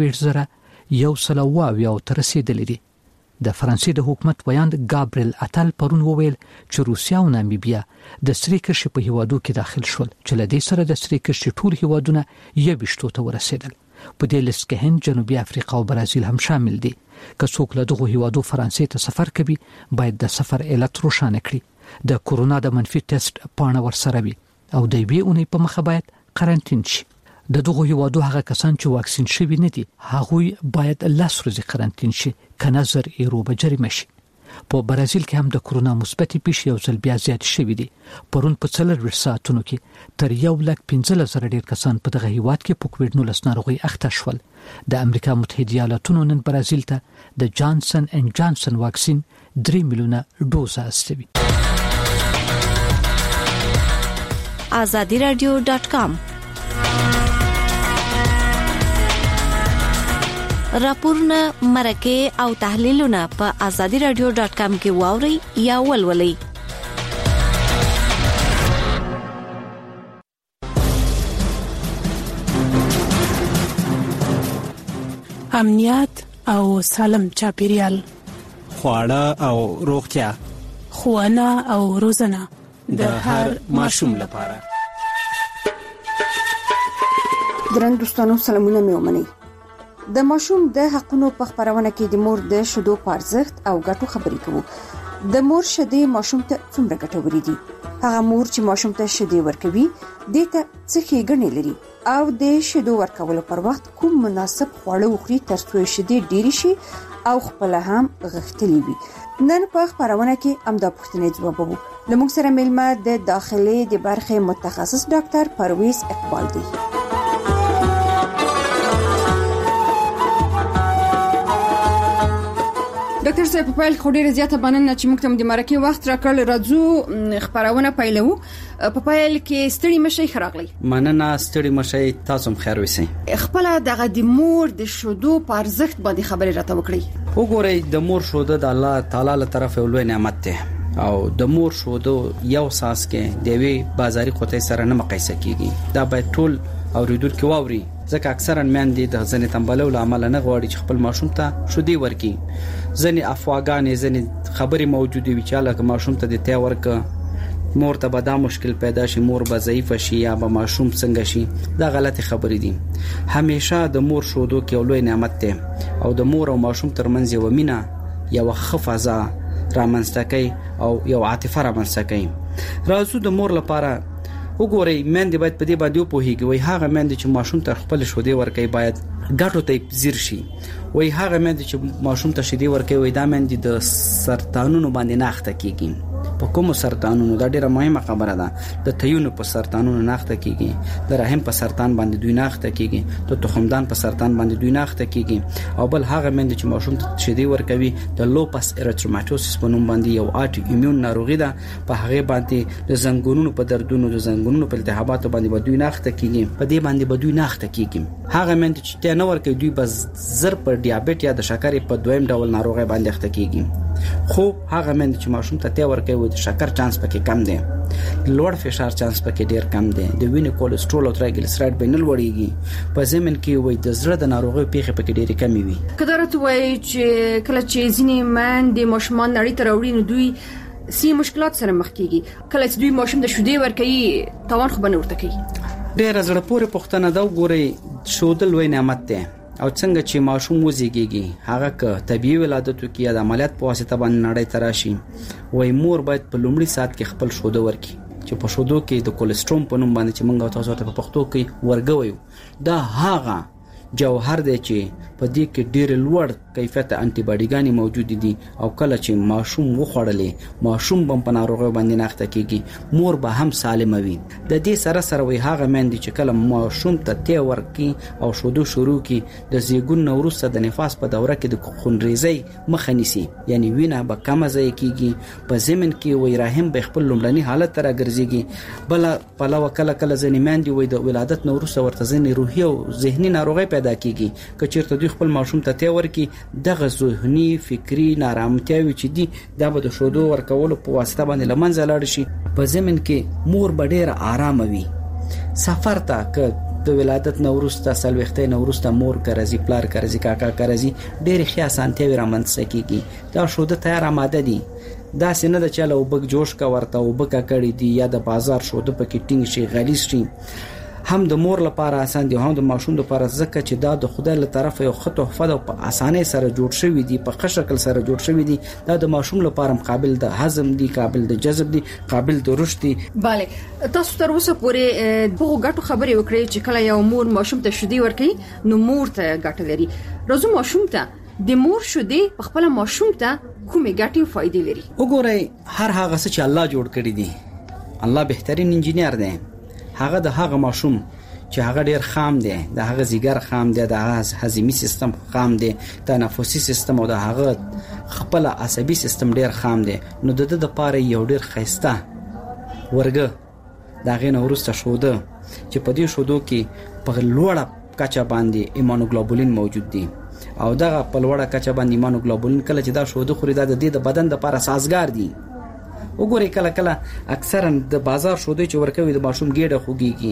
2,120 تر رسیدلې دي. د فرانسې د حکومت ویاند ګابریل اتل پرون وویل چې روسیا او نامیبیا د سری کرښې په هیوادو کې داخل شول چې له دې سره د سری کرښې ټول هیوادونه 21 ته ورسېدل. په دې لیست کې هند، جنوبي افریقا او برازیل هم شامل دي. که څوک له دغه هیوادو فرانسې ته سفر کوي باید د سفر علت روښانه کړي، د کرونا د منفي ټیسټ پاڼه ورسره وي او د 2 اونۍ په مخه باید قرنټین شي. د دغه هیوادو هغه کسان چې واکسین شوي نه دي هغوی باید 10 ورځې قرنټین شي که نه زر ایرو به جریمه شي. په برازیل کې هم د کرونا مثبت پیښې یو ځل بیا زیات شوي دي. پرون په 24 ساعتونو کې تر 1,15,000 ډیر کسان په دغه هیواد کې په کووډ-19 ناروغۍ اخته شول. د امریکا متحده ایالاتونو نن برازیل ته د جانسن اینڈ جانسن واکسین 3 میلیونه ډوزه استوي. azadiradio.com راپورونه، مرکه او تحلیلونه په azadiradio.com کې واوري یا ولولئ. امنیت او سالم چاپیریال، خواړه او روغتیا، ښوونه او روزنه د هر ماشوم لپاره. درنو دوستانو سلامونه مې ومنئ. د ماشوم د حقونو په خبرونه کې د مور د شیدو په ارزښت او ګټو خبرې کوو. د مور شیدې ماشوم ته څومره ګټورې دي؟ هغه مور چې ماشوم ته شیدې ورکوي د ته څه ښېګڼې لري او د شیدو ورکولو پر وخت کوم مناسب خواړه وخوري ترڅو شیدې ډېرې شي او خپل هم غښتلې وي. نن په خبرونه کې امدا پوښتنې ځوابوو. لمونږ سره ملما د داخلي د برخې متخصص ډاکټر پرویز اقبال دی. ډاکټر صاحب په پیل خو ډیره زیاته مننه چې موږ ته د مرکه وخت راکړل. راځو خبرونه پیلو. په پیل کې ستړي مشي خراغلی. مننه، ستړي مشي، تاسو هم خیر وسی. خپل دغه د مور د شودو په ارزښت باندې خبرې راته وکړي. وګورئ، د مور شوده د الله تعالی له طرفه لوی نعمت ده او د مور شودو یو ساس کې د وی بازاري قوتي سره نه مقایسه کیږي. دا باید ټول اوریدونکو واوري، ځکه اکثرا میندې د ځنې تنبلو عمل نه غواړي چې خپل ماشوم ته شودي ورکي. ځنې افواګانې، ځنې خبرې موجوده وي چې لکه ماشوم ته د ته ورک مور ته به دا مشکل پیدا شي، مور به ضعیف شي یا به ماشوم څنګه شي. دا غلطي خبرې دي. همیشه د مور شودو کې لوی نعمت ده او د مور او ماشوم ترمنځ یو مینه، یو خفزه رامنځته کوي او یو عاطفه رامنځته کوي. راځو د مور لپاره وګورئ، مېندې باید په دې باندې پوهیږي. وای هغه مېندې چې ماشوم ته خپل شودې ورکوي باید ګټو ته ځیر شي. وای هغه مېندې چې ماشوم ته شیدې ورکوي وای دا مېندې د سرطانونو باندې نه اخته کیږي. په کوم سرطانونو؟ دا ډیره مهمه خبره ده. د تیونو په سرطانونو نه اخته کیږي، د رحم په سرطان باندې دوی نه اخته کیږي، د تخمدان په سرطان باندې دوی نه اخته کیږي. او بل هغه مېندې چې ماشوم ته شیدې ورکوي د لوپس اریتروماتوسس په نوم باندې یو آټو ایمیون ناروغي ده، په هغه باندې د زنګونونو په دردونو، د زنګونونو په التهاباتو باندې بدوی نه اخته کیږي. په دې باندې بدوی نه اخته کیږي. هغه مېندې چې ته نه ورکوي دوی بس زر پر ډیابټ یا د شکرې په دویم ډول ناروغي باندې اخته کیږي. خو هغه مېندې چې ماشوم ته ورکوي د شکر چانس پکې کم دی، لوړ فشار چانس پکې ډیر کم دی، د وینې کولیسټرول او ترایګلیسراید به نه لوړیږي. په ضمن کې وای د زړه د ناروغي پیښې پکې ډېرې کمې وي. کدارت وای چې کله چې ځینې مېندې ماشومان نړۍ ته راوړي نو دوی سی مشکلات سره مخ کیږي. کله چې دوی ماشوم د شودې ورکوي تاوان خو بنه ورته کوي. ډېر زړه پورې پښتنه دا وګورئ، شودل لوی نعمت دی او څنګه چې ماشوم وزيږي هغه ک طبيعي ولادتو کې د عملیات په واسطه باندې نړۍ تراشي وای مور باید په لومړي سات کې خپل شوده ورکي چې په شودو کې د کولیسټرول په نوم باندې چې موږ تاسو ته په پښتو کې ورګوي دا هغه جوهر دی چې په دې کې ډېر لوړ کیفیت انټي باډیګانی موجود دي او کله چې ماشوم وخوړلې ماشوم بم په ناروغي باندې ناخته کیږي مور به هم سالم وي د دې سره سره وي هغه مندي چې کله ماشوم ته تی ورکی او شودو شروع کی د زیګون نوروسته د نفاس په دوره کې د خونریزي مخه نیسي یعنی وینه به کم ځای کیږي په زمين کې وي رحم به خپل لومړنی حالت تر ګرځيږي بل په لو کله کله ځنی مندي وي د ولادت نوروسته ورته ځنی روحي او ذهني ناروغي پیدا کیږي کچېرته دوی خپل ماشوم ته تی ورکی دغه ذهني فکری نارامتیاوي چې دي دا به د شودو ورکولو په واسطه باندې لمنځه لاړ شي په زمين کې مور به ډېر آرام وي سفر ته ک د ولادت نوروسته سلوخته نوروسته مور کرزي پلار کرزي کاکا کرزي ډېر ښه اسانتیاوي رامنځته کیږي دا شوده تیار آماده دي دا سینه د چاله وبک جوش کا ورته وبک کړي دي یا د بازار شوده پکې ټینګ شي غلیظ شي هم د مور لپاره آسان دي هم د ماشوم لپاره ځکه چې دا د خدای له طرفه یو خطو حفظ او په اسانه سره جوړ شوی دي په ښه شکل سره جوړ شوی دي دا د ماشوم لپاره قابل د هضم دي قابل د جذب دي قابل د رشد دي bale تاسو تر اوسه پورې دغه غټو خبرې وکړې چې کله یو مور ماشوم ته شودي ورکړي نو مور ته ګټه لري راځو ماشوم ته د مور شودي په خپل ماشوم ته کومه ګټه فائدې لري وګورئ هر هغه څه چې الله جوړ کړی دي الله بهترین انجینیر دی هغه د هغه ماشوم چې هغه ډیر خام دی د هغه زیګر خام دی د هضمي سیستم خام دی تنفسي سیستم او د هغه خپل عصبي سیستم ډیر خام دی نو د لپاره یو ډیر خسته ورګه دا غینه ورسته شوده چې په دې شودو کې په لوړه کچه باندې ایمونوګلوبولین موجود دي او دغه په لوړه کچه باندې ایمونوګلوبولین کله چې دا شوده خوري د بدن لپاره سازگار دي وګورئ کله کله اکثرا د بازار شودې چې ورکوي د ماشوم ګډه خوږيږي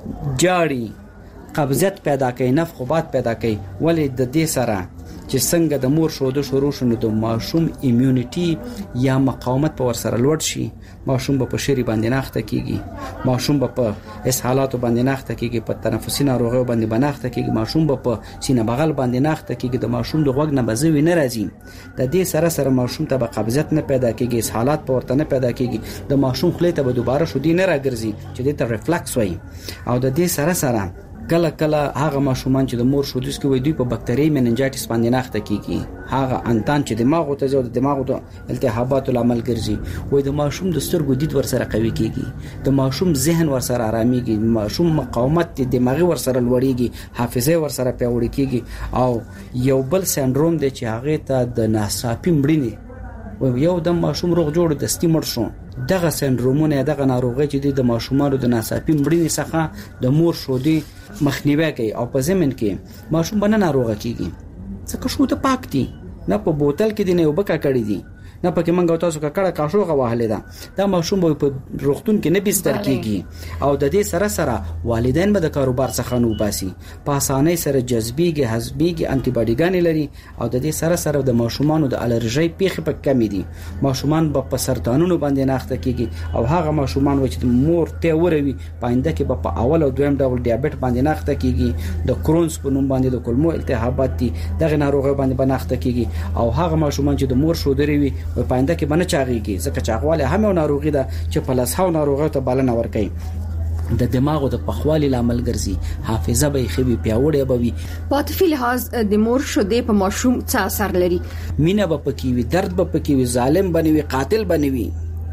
جاړي قبضیت پیدا کوي نفخوبات پیدا کوي ولې د دې سره چې څنګه د مور شوده شروع شونه د ماشوم ایمیونټي یا مقاومت په ور سره لوړ شي ماشوم په شری باندې ناخته کیږي ماشوم په اسهالات باندې ناخته کیږي په تنفسي ناروغیو باندې بناخته کیږي ماشوم په سینه بغل باندې ناخته کیږي د ماشوم د غوږ نه بزوي نه راځي د دې سره سره ماشوم ته قبضیت نه پیدا کیږي اسهالات په ورته نه پیدا کیږي د ماشوم خلی ته به دوباره شودي نه راګرځي چې د ریفلکس وایي او د دې سره سره کله کله هغه ماشومان چې د مور شودیس کې وي دوی په بکټری مننجایټس باندې ناخته کیږي هغه انتان چې دماغ ته ځو د دماغ ته التهابات العمل ګرځي وي د ماشوم د سترګو دید ور سره قوي کیږي د ماشوم ذهن ور سره آراميږي ماشوم مقاومت دماغي ور سره لوړیږي حافظه ور سره پیاوړی کیږي او یو بل سندروم دی چې هغه ته د ناصافي مړینه و یو د ماشوم روغ جوړ د سټیمر شو دغه سندرومونه دغه ناروغي چې د ماشومانو د ناصافي مړینې څخه د مور شودي مخنیوي کوي او په زمين کې ماشوم باندې ناروغه کیږي ځکه شو ته پاک دي نه په بوتل کې دی نه وبکا کړی دي نه پکې منګو تاسو کړه کاشوغه وهلې ده دا ماشوم په روغتون کې نه بستر کیږي او د دې سره سره والدین به د کاروبار څخه نو باسي په اسانۍ سره جذبيږي حزبيږي انټي باډیګان لري او د دې سره سره د ماشومانو د الرژي پیخي په کمی دي ماشومان په سرطانونو باندې ناخته کیږي او هغه ماشومان چې د مور ته وروي پاینده کې په اول او دویم ډول ډیابټ باندې ناخته کیږي د کرونز په نوم باندې د کولمو التهابات دي دغه ناروغي باندې بناخته کیږي او هغه ماشومان چې د مور شودري په پاینده کې باندې چاغيږي ځکه چاغواله هم یو ناروغي ده چې په لاسو ناروغي ته بلنه ورکړي د دماغو د پخوالي لامل ګرځي حافظه به خبي پیاوړې بوي په عاطفي لحاظ د مور شودې په ماشوم څه اثر لري مینه به پکې وي درد به پکې وي ظالم بنوي قاتل بنوي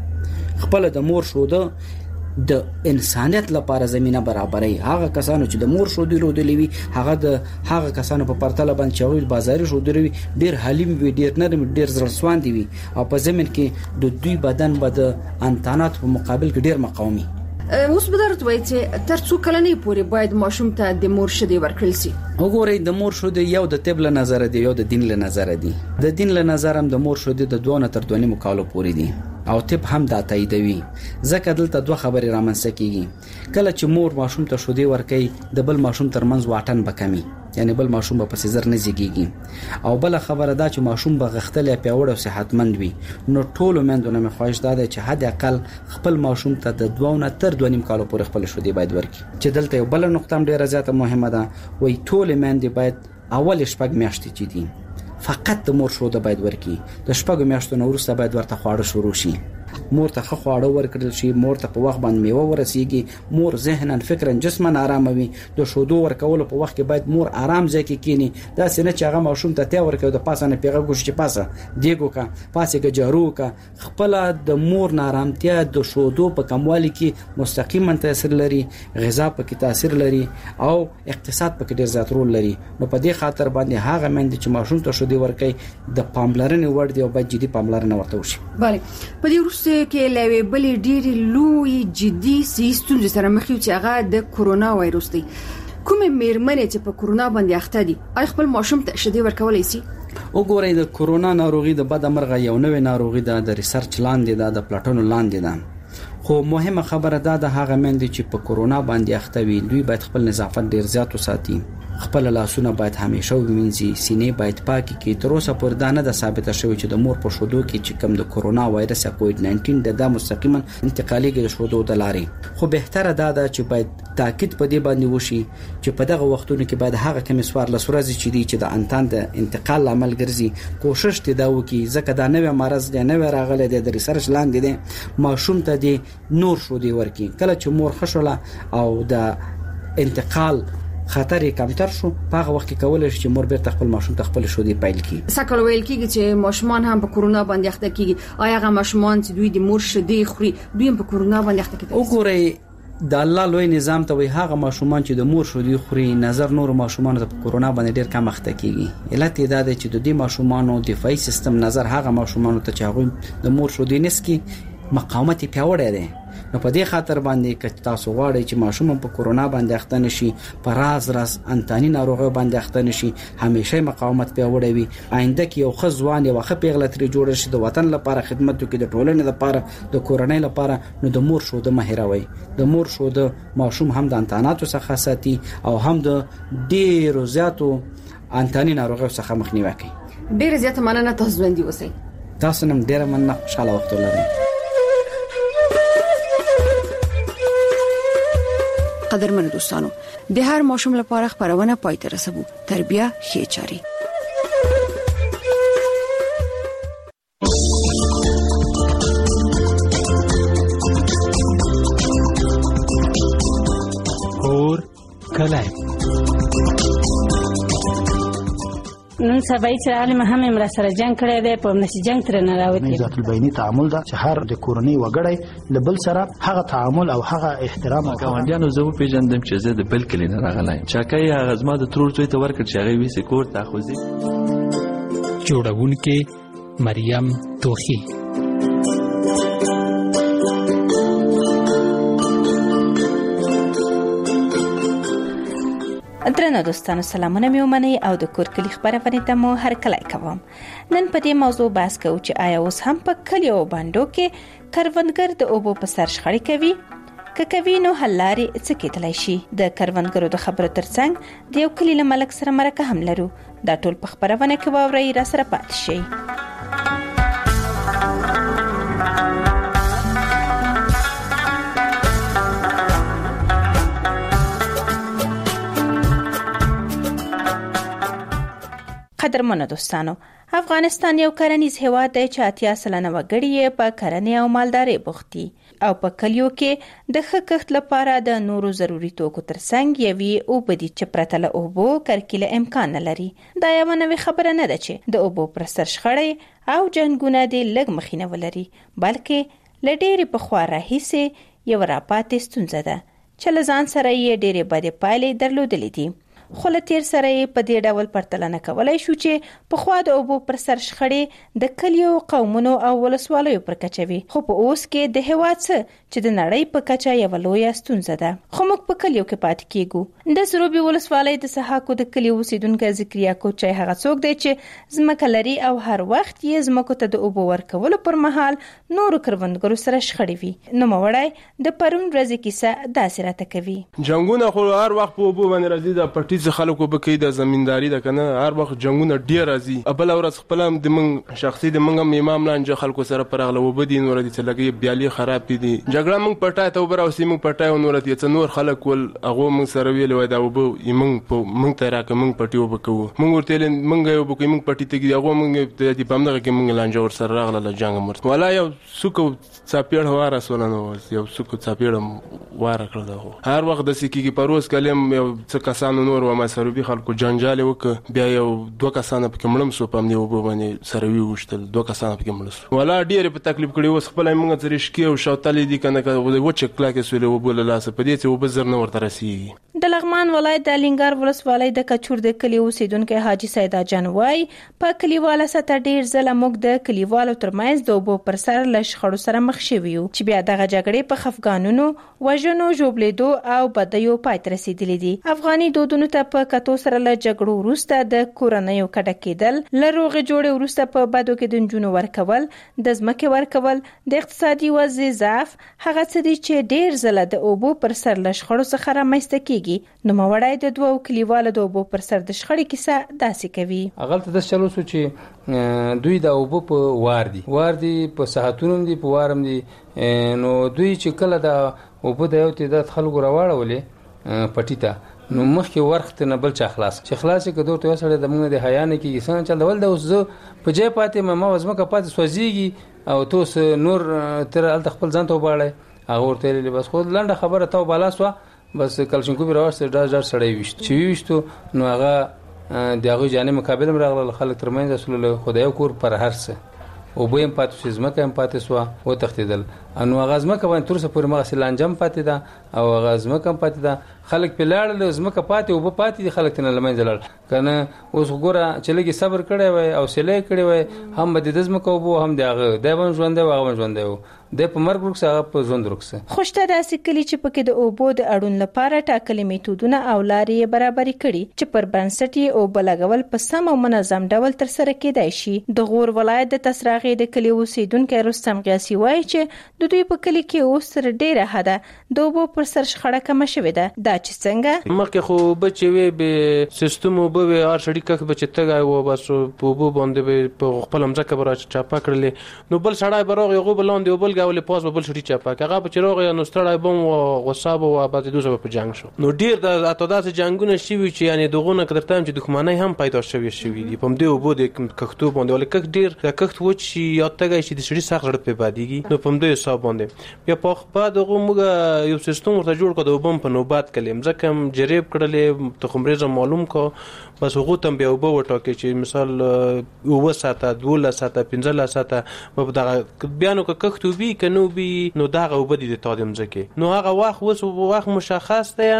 خپل د مور شوده د انسانيت لپاره زمينه برابرۍ هغه کسانو چې د مور شودې رودلې وي هغه د هغه کسانو په پرتله باندې چوي بازاري شودې وي ډیر حلیم وي ډیر نرم ډیر زړسوان دي وي او په زمين کې د دوی بدن به د انتانات په مقابل کې ډیر مقاومي اوس به درته وایي چې تر څو کلنې پورې باید ماشوم ته د مور شودې ورکړل شي وګورئ د مور شودې یو د طب له نظر دی یو د دین له نظر دی د دین له نظر هم د مور شودې د 2 تر 2 مکالو پورې دي او طب هم دا تاییدوي ځکه دلته دوه خبرې رامنځته کیږي کله چې مور ماشوم ته شودې ورکړي د بل ماشوم ترمنځ واټن بکمي یعنی بل ماشوم په سیزر نه زیږي او بل خبره دا چې ماشوم به غختل پیاوړ او صحتمند وي نو ټول مندونه مې خواهش ده چې حد اقل خپل ماشوم ته د 2 تر 2 کالو پورې خپل شودې باید ورکړي چې دلته یو بل نقطه ډیره زیاته مهمه ده وای ټول مند باید اول شپږ میاشتې چې دي فقط د مور شوده باید ورکی. د شپږ میاشتو نه وروسته باید ورته خواړه شروع شي. مور ته خواړه ورکړل شي، مور ته په وخت باندې میوه ورسیږي، مور ذهناً فکراً جسماً آرام وي. د شودو ورکولو په وخت کې باید مور آرام ځای کې کینی. دا سینه چې هغه ماشوم ته ته ورکوي د پاسه نه پیغه ګوش چې پاسه دیګو کا پاسه جارو کا خپل د مور نارامتیا د شودو په کموالي کې مستقیما تاثیر لري، غذا په کې تاثیر لري او اقتصاد په کې ډیر زیات رول لري. نو په دې خاطر باندې هغه مند چې ماشوم ته شودي ورکوي د پاملرنې وړ دی او باید جدي پاملرنه ورته وشي. bale په دې وروسته کې لوي بلې ډېری لوی جدي ستونزې سره مخ یو چې هغه د کورونا وایروس دی. کومه میرمنې چې په کورونا باندې اخته دي آی خپل ماشوم ته شدي ورکولای شي؟ وګورئ د کورونا ناروغي د بد مرغه یو نوې ناروغي ده، د ریسرچ لاندې ده، د پلاټونو لاندې ده. خو مهمه خبره ده د هغه مند چې په کورونا باندې اخته وي دوی باید خپل نظافت ډیر زیات وساتي، خپل لاسونه باید همیشه ومینځي، سینې باید پاکي کړي. تر اوسه پورې دا نه ده ثابته شوې چې د مور په شودو کې چې کوم د کورونا وایرس یا کووډ 19 د مستقیما انتقالي د شودو د لارې. خو بهتره ده چې باید تاکید په دې باندې وشي چې په دغه وختونو کې باید هغه کم سوار لسورځي چې دي چې د انتان د انتقال عمل ګرځي کوشش ته دا وکي ځکه دا نوې مرز دی، نوې راغله د ریسرچ لاندې دی. ماشوم ته دی نور شودي ورکی کله چې مور خښوله او د انتقال خطر کمتر شو په هغه وخت کې کولای شي چې مور بیرته خپل ماشوم ته خپل شودي پیل کړي. سکل ویل کېږي چې ماشومان هم په کورونا باندې اخته کیږي. آیا هغه ماشومان چې دوی د مور شودي خوري دوی هم په کورونا باندې اخته کیږي؟ وګورئ د الله لوی نظام ته وي هغه ماشومان چې د مور شودي خوري نظر نور ماشومان په کورونا باندې ډیر کم اخته کیږي. علت دا ده چې د دې ماشومانو دفاعي سیستم نظر هغه ماشومانو ته چې هغه د مور شودي نسکي مقاومت پیاوړی دی. نو په دې خاطر باندې چې تاسو غواړئ چې ماشوم په کورونا باندې اخته نشي، په راز انتاني ناروغي باندې اخته نشي، همیشه مقاومت پیاوړی وي، آینده کې یو ځوان یو ښه پیغله ترې جوړ شي د وطن لپاره خدمت وکړي، د ټولنې لپاره، د کورنۍ لپاره. نو د مور شوده مه هېروئ. د مور شوده ماشوم هم د انتاناتو څخه ساتي او هم د ډېرو زیاتو انتاني ناروغیو څخه مخنیوی کوي. ډېر زیات مننه تاسو ژوندي اوسئ. تاسو نن ډېر مننه، خوشاله وخت ولرئ. قدرمن دوستانو د هر ماشوم لپاره خبرونه پای ته رسوو. تربیه ښه چاري. اور کلای نن سبا چې عالم هم امر سره جنگ کړی دی په نشي جنگ تر نه راوتی. ذات البینی تعامل دا چې هر د کورنۍ وګړی لبل سره هغه تعامل او هغه احترام او ګاونډیانو زه پیژندم چې زه د بل کلی نه راغلایم. چاکای هغه زما د ترور څوی ته ورکړ چې هغه ویسه کور ته خوځي. جوړونکې مریم توخی. درنو دوستانو سلامونه مې ومنئ او د کور کلی خبرونه ته مو هرکلی کوم. نن په دې موضوع بحث کوو چې آیا اوس هم په کلیو او بانډو کې کروندګر د اوبو په سر شخړې کوي؟ که کوي نو حل لارې څه کېدلی شي؟ د کروندګرو د خبرو ترڅنګ د یو کلي له ملک سره مرکه هم لرو. دا ټول په خبرونه کې واورئ، را سره پاتې شئ. قدرمنو دوستانو، افغانستان یو کرنیز هیواد دی چې 80% وګړي په کرنې او مالدارۍ بوخت دي او په کلیو کې د ښه کښت لپاره د نورو ضروري توکو ترڅنګ یوې اوبه دي چې پرته له اوبو کرکیله امکان نه لري. دا یوه نوې خبره نه ده چې د اوبو پر سر شخړې او جنګونه دې لږ مخینه ولري، بلکې له ډېرې پخوا راهیسې یوه راپاتې ستونزه ده چې له ځان سره یې ډېرې بدې پایلې درلودلې دي. خو له تیر سره یې په دې ډول پرتله نه کولای شو چې پخوا د اوبو پر سر شخړې د کلیو، قومونو او ولسوالیو پر کچه وي. خو په اوس کې د هېواد څه چې د نړۍ په کچه یوه لویه ستونزه ده. خو موږ په کلیو کې پاتې کېږو. د سروبي ولسوالۍ د سحاکو د کلیو اوسېدونکی ذکریا کوچی هغه څوک دی چې ځمکه لري او هر وخت یې ځمکو ته د اوبو ورکولو پر مهال نورو کروندګرو سره شخړې وي. نوموړی د پرون ورځې کیسه داسې راته کوي. جنګونه خو هر وخت په اوبو باندې راځي، د پټي هیڅ خلکو به کې د زمینداری د کنه هر وخت جنگونه ډیر راځي ابل اورس خپل هم د من شخصي د منګم امام لانجه خلکو سره پرغله وبدي نور دي چې لګي بیالي خراب دي جګړه موږ پټای ته وبر او سیمه پټای نور دي چې نور خلک ول هغه موږ سره ویل وای دا وب موږ ته راکه موږ پټیو وبکو موږ ورته موږ یو بکو موږ پټی ته هغه موږ د دې پامدغه کې موږ لانجه ور سره راغله جنگ مر ولا یو سکو صاپیړ هواره سولنو یو سکو صاپیړ واره کړ دا هر وخت د سکیږي پروس کلم یو څه کسانو نور و ما سره به خلکو جنجال وک بیا یو دوه کسانه پکې مړم سو پم دی وب باندې سره وی وشتل دوه کسانه پکې مړ ولا ډیر په تکلیف کړي وس خپل موږ ترشکی او شوتلې دي کنه و چې کلاکه سولې وبول لاس په دې چې وبزر نه ورته رسیږي د لغمان ولایت د لنګار ولسوالۍ د کچور د کلی اوسیدونکو حاجی سیدا جنوای په کلیواله سطح ډیر ځله موږ د کلیوالو ترمنځ د اوبو پر سر لشخړو سره مخ شویو چې بیا دغه جګړې په خفګانونو وژنو جوړېدو او بدیو پای ته رسیدلې دي افغاني دودونو ته په کتو سره له جګړو وروسته د کورنیو کډه کېدل لروغه جوړې وروسته په بدو کې د نجونو ورکول د ځمکې ورکول د اقتصادي وضع ضعف هغه څه دي چې ډیر ځله د اوبو پر سر لشخړو څخه رامنځته کیږي نو موړای د دوه کلیوالو د اوبو پر سر د شخړې کیسه داسې کوي اغلته د چلو سو چې دوی د اوبو په وار دي په صحتونو دي په وارم دي نو دوی چې کله د اوبو د یو تعداد خلکو راوړولې پټی ته نو مخکې ورخت نه بل چا خلاص چې خلاص کې دوه وسړي د موږ د حیا نه کې څنګه چل ول د اوس په جې پاتې ما وزمکه پاتې سوځيږي او توس نور تر ال خپل ځان ته وباړي هغه ورته بس خو لنډه خبره ته وبالا سو بس کلشنکو به راوسته ډار سړی وشت چې وشتو نو هغه دغه جانب مقابل راغله خلک ترمنځ رسول خدای کور پر هرڅه او به هم پاتې زمکه هم پاتې سو او تختیدل انو غزمکه باندې تر څه پورې مغه سلانجم پاتې ده او غزمکه هم پاتې ده خلک په لاړ زمکه پاتې او په پاتې خلک تنه لمنځ لاړ کنه اوس ګوره چې لګي صبر کړي وای او سلې کړي وای هم د زمکه او هم دغه د ژوند او هغه ژوند د په مرګ وکړه هغه په ژوند وکړه خوشته داسې کلی چې پکې د اوبو د اړون لپاره ټاکلي میتودونه او لارې برابرۍ کړي چې پر بنسټي او بلګول په سم او منظم ډول تر سره کېدای شي د غور ولایت د تسراغې د کلی اوسیدونکو رستم غیاسي وایي چې د دوی په کلی کې اوس تر ډیره حده د اوبو پر سر شخړه کم شوې ده دا چې څنګه مخکې خو بچي وي به سیستم وب وي هر شړی کک بچ ته او بس په اوبو باندې په خپل مزکه برا چاپا کړل نو بل سړی بروغ یو بلوند یو بل غول پاس بل شړی چاپا هغه په چروغ نو ستړی بم او غصاب او بعد دوزه په جنگ شو نو ډیر د اتوداس جنگونه شي چې یعنی دغونه کړتم چې دښمنۍ هم پیدا شوی دي په دې اوبو د کښتو باندې ول کښ ډیر د کښت و چې یا تګای شي د شړی سخت ژړ په بادیږي نو په دې حساب باندې بیا په خپل دغه موږ یو سیستم ورته جوړ کړو وبم په نوبات کلم ځکه جریب کړلې تخمریزه معلوم کو بس هغه تم بیا وبو وټاکې چې مثال و ساته 12 ساته 15 ساته په دغه بیانو کښتو بي کنو بي نو دغه وبدي د تادم ځکه نو هغه وخت مشخص دی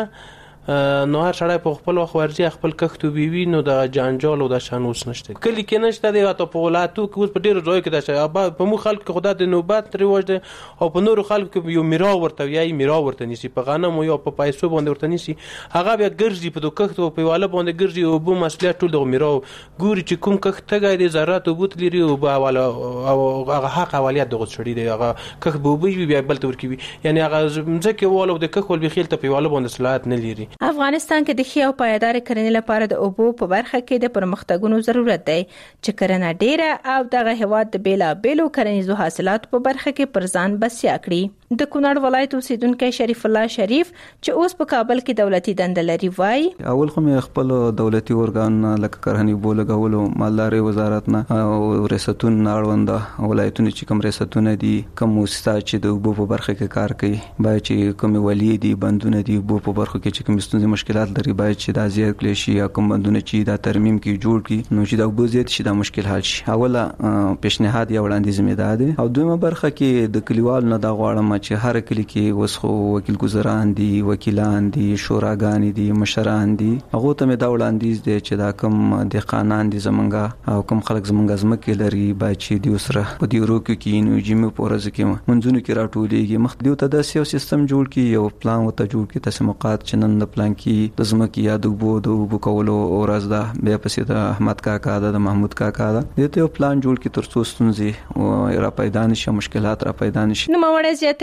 نو هر شړای په خپل وخت ورځي خپل کښتو بیوي نو د جانجال او د شانوس نشته کلی کې نشته دی او په ولایتو کې اوس په ډیرو ځای کې د شابه په مو خلک خدا د نوبت ریواج دی او په نورو خلک کې یو میرا ورته یای میرا ورته نسی په غنم او په پیسو باندې ورته نسی هغه بیا ګرځي په کښتو په واله باندې ګرځي او به مسئله ټول د میرا ګوري چې کوم کښت تګای دی ضرورت او بوت لري او به والا او هغه حق اولیت دغه چړي دی هغه کښ به بیا بل تور کوي یعنی هغه ځکه والو د کښ ول بخیل ته په واله باندې صلاحیت نه لري افغانستان کې د ښه او پایدار کرنې لپاره د اوبو په برخه کې د پرمختګونو ضرورت دی چې کرنه ډیره او دغه هواد د بیلابیلو کرنیزو حاصلاتو په برخه کې پر ځان بسیا کړي د کونړ ولایت اوسیدونکو شریف الله شریف چې اوس په کابل کې دولتي دنده لري وایي اول خو مې خپل دولتي ارګان لکه کرهنی بولګولو مالداري وزارت نه او ریاستون اړوند ولایتونو چې کوم ریاستونه دي کوم مؤسسه چې د اوبو په برخه کې کار کوي باید چې کوم ولی دي بندونه دي اوبو په برخه کې چې کوم ستونزې مشکلات لري باید چې دا زیات کړي شي یا کوم بندونه چې دا ترمیم کې جوړ کړي نو چې دا اوبو زیات شي دا مشکل حل شي اوله پیشنهاد یا وړاندیز مې ده او دویمه برخه کې د کلیوالو نه دا غواړم چې هر کلی کې وسخو وکیل گزاران دي وکیلان دي شوراګان دي مشران دي هغه ته مې دا وړاندیز دی چې دا کوم د قانون دي زمونږه او کوم خلک زمونږه زمکه لري باید چې دی سره په دې روکو کې نو جمع پورز کې منځونو کې راټولېږي مخ دیو ته د سیستم جوړ کی یو پلان وته جوړ کی تسمقات چنن د پلان کې د زمکه یا د وبو کولو او راز ده بیا پسې د احمد کاکا د محمود کاکا ده دته یو پلان جوړ کی تر څو ستونزې او را پیدا نشي مشکلات را پیدا نشي نو موړ زیاته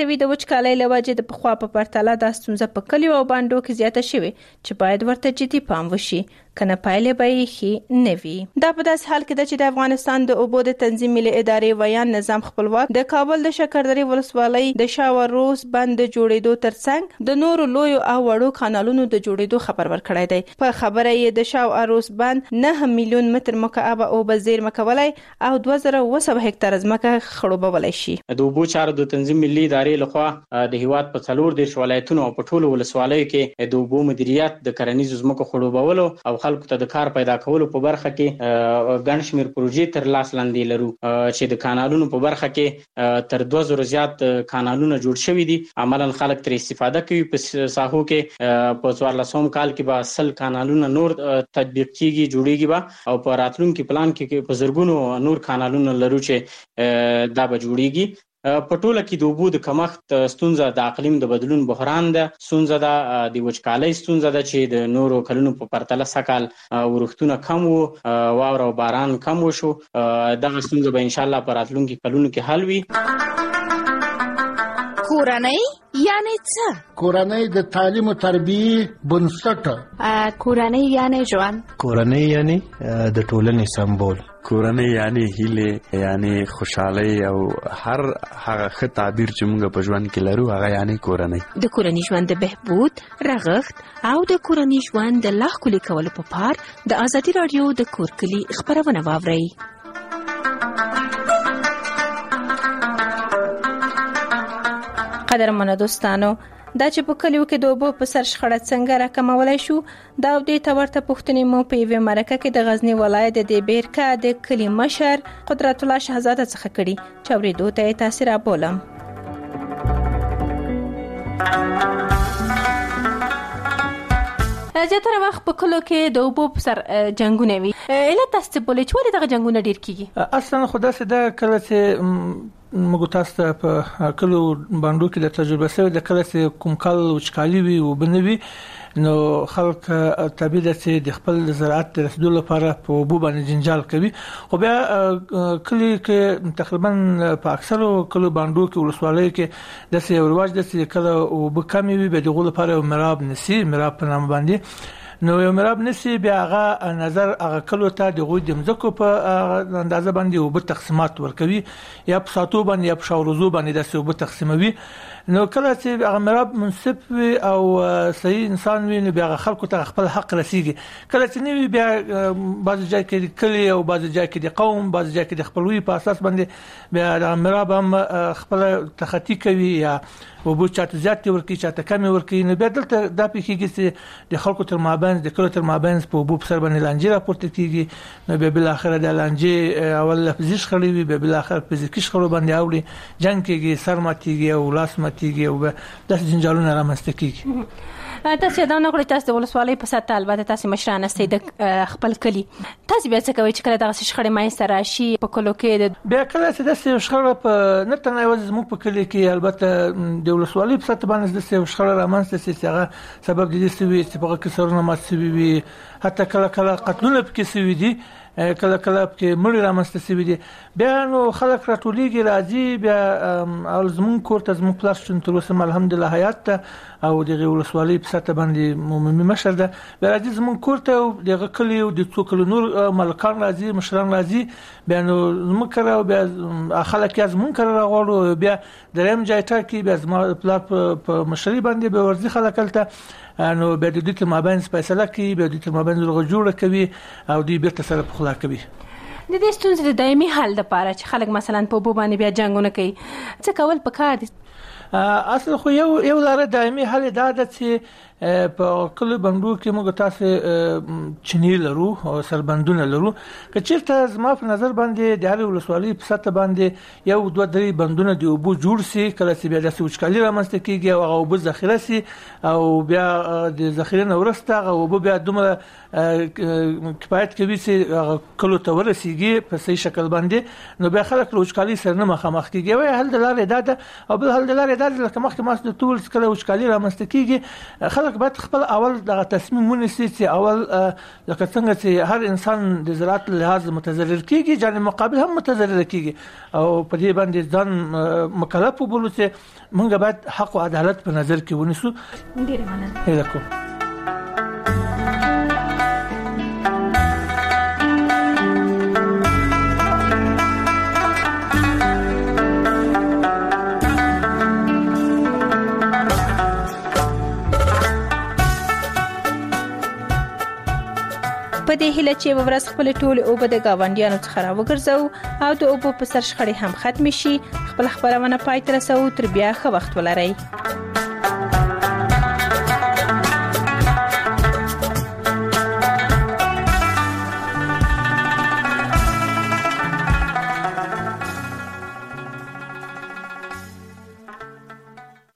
شوی د وچکالۍ له وجې د پخوا په پرتله د ستونزه په کلیو او باندو کې زیاته شوی چې باید ورته جدي پام وشي کنه پایلې به یې نوي. دا په داس حال کې چې د افغانستان د اوبو د تنظیم ملي ادارې ویان نظام خپلواک د کابل د شکردرې ولسوالۍ د شاوروز بند جوړېدو ترڅنګ د نورو لوی او وړو کانالونو د جوړېدو خبر ورکړی دی. په خبره یې د شاوروز بند 9 میلیون متر مکعب اوبه زیرمه کولای او 2700 هکتار ځمکه خړوبولای شي. د اوبو چارو د تنظیم ملي ادارې لخوا د هیواد په 4 ولایتونو او په ټولو ولسوالیو کې د اوبو مدیریت د کرنیزو ځمکو خړوبولو او خلکو ته د کار پیدا کولو په برخه کې ګڼ شمېر پروژې تر لاس لاندې لرو چې د کانالونو په برخه کې تر 2000 زیات کانالونه جوړ شوي دي. عملاً خلک تر استفاده کوي. په ساحو کې په 1400 کال کې به 100 کانالونه نور تطبیق کیږي جوړیږي به او په راتلونکي پلان کې په زرګونو نور کانالونه لرو چې دا به جوړیږي. په ټوله کې د اوبو د کمښت ستونزه د اقلیم د بدلون بحران ده، ستونزه ده د وچکالۍ ستونزه ده چې د نورو کلونو په پرتله سکهال ورښتونه کم وو، واوره او باران کم وشو. دغه ستونزه به ان شاء الله په راتلونکي کلونو کې حل وي. کورنۍ یعنی څه؟ کورنۍ د تعلیم او تربیې بنسټ. کورنۍ یعنی ژوند. کورنۍ یعنی د ټولنې سمبول. کورنۍ یعنی هیله، یعنی خوشحالي او هر هغه ښه تعبیر چې موږ په ژوند کې لرو هغه یعنی کورنۍ. د کورنۍ ژوند د بهبود، رغښت او د کورنۍ ژوند د لا ښکلي کولو په پار د ازادي رادیو د کور کلي خبرونه واورئ. قدرمنو دوستانو، دا چې په کلیو کې د اوبو په سر شخړه څنګه راکمولای شو، دا د دې تورته پوښتنې مو په یوه مرکه کې د غزنی ولایت د بیرکا د کلی مشر قدرت الله شهزاده څخه کړي چې اورېدو ته تاثیر بولم. زیاتره وخت په کلو کې د اوبو په سر جنگونه وي. علت تاسو بولې چې ولې دغه جنگونه ډیر کیږي؟ اصلا خو داسې ده کله چې موږ تاسو ته په کلو باندې کې د تجربه سره د کله چې کوم کال وچکالي وي او بنوي نو خلک طبيعي د چې د خپل زراعت رسیدو لپاره په اوبو باندې جنجال کوي. خو بیا کلی کې تقریبا په اکثرو کلو باندې کې ولسوالۍ کې د سې رواج د چې کله اوبو کمی وي به دغه لپاره مراب نسی مراب په نام باندې نو یو مراب نسی بیا هغه نظر هغه کلو ته د غوډ مزکو په اندازه باندې او په تقسیمات ورکوي یا په ساتو باندې یا په شاورزو باندې د سوب تقسیموي. نو کله چې هغه مراب منصف وي او صحیح انسان وي نو بیا خلکو ته خپل حق رسیږي. کله چې نوی بیا بعض ځای کې کلی او بعض ځای کې د قوم بعض ځای کې د خپلوي په اساس باندې بیا د مراب هم خپل تخطی کوي یا وبو چاته زیات ورکی چاته کم ورکی. نو بیا دلته د پیکيږي چې د خلکو تر مابین د کلو تر مابین په وبو سر باندې لانجه راپورته کیږي. نو بیا بل اخر د لانجه اول لفظي شخړې وي بیا بل اخر فزیکی شخړې باندې اوړي جنگ کېږي سر ماتيږي او لاس ماتيږي او د جنجالونو رامنځته کیږي. تاسو دا نه غواړئ تاسو د ولسوالۍ په ساته البته تاسو مشران استئ د خپل کلی تاسو بیا څه کوي چې کله دغه شخړې مای سره شي په کلو کې بیا کله چې د شخړې په نه تنه وځي زموږ په کلی کې البته د ولسوالۍ په ساته باندې د شخړې رامنځته شي چې سبب د دې سوي چې په کسرونه ماتسوي وي حتی کله قتلونه پکې سوي دي کله کې مړی رامنځته شوی دي. بیا نو خلک راټولېږي راځي بیا زمون کورته زمون پلاس چې تر اوسه الحمدلله حیات ته او د ولسوالۍ په ساته باندې عمومي مشر ده بیا راځي زمون کورته او د کلی او د څوک نور ملکان راځي مشران راځي بیا نو زمون کړه او بیا خلک یې زمون کړه راغورو بیا دریم ځای ته کې بیا زمون پلاس په مشري باندې به ورځي خلک کلته نو به د دې تر مابین فیصله کوي به د دې تر مابین جوړه کوي او دوی بیرته سره پخلا کوي. د دې ستونزې د دایمي حل لپاره چې خلک مثلا په وبو باندې بیا جنگونه کوي څه کول پکار دي؟ اصل خو یو لاره دایمي حل دا ده چې په کله بندو کې موږ تاسو چنی لرو او سربندونه لرو که چیرته زما په نظر باندې د هر ولسوالۍ په سطح باندې یو دوه درې بندونه دی او بو جوړ سي کله چې بیا د سوچکالي رامنځته کیږي او او بو ذخیره سي او بیا د ذخیره نورسته او بو بیا دومره کفایت کوي چې کله ته ورسیږي په صحیح شکل باندې نو بیا خلک لوچکالي سره نه مخامخ کیږي وای حل د لارې دا او بل حل د لارې دا لکه مخکې ما د ټول کله وچکالي رامنځته کیږي خلک باید خپل اول دغه تصمیم ونیسي چې اول لکه څنګه چې هر انسان د زراعت لحاظ متضرر کیږي جانب مقابل هم متضرر کیږي او په دې باندې ځان مکلف وبولو چې موږ باید حق او عدالت په نظر کې ونیسو. ډیره مننه. په دې هیله چې ورځ خپل ټول او به د گاونډیانو څخه راوګرځو او د اوبو په سر شخړې هم ختم شي. خپل خبرونه پای ته رسو. تر بیا ښه وخت ولرئ.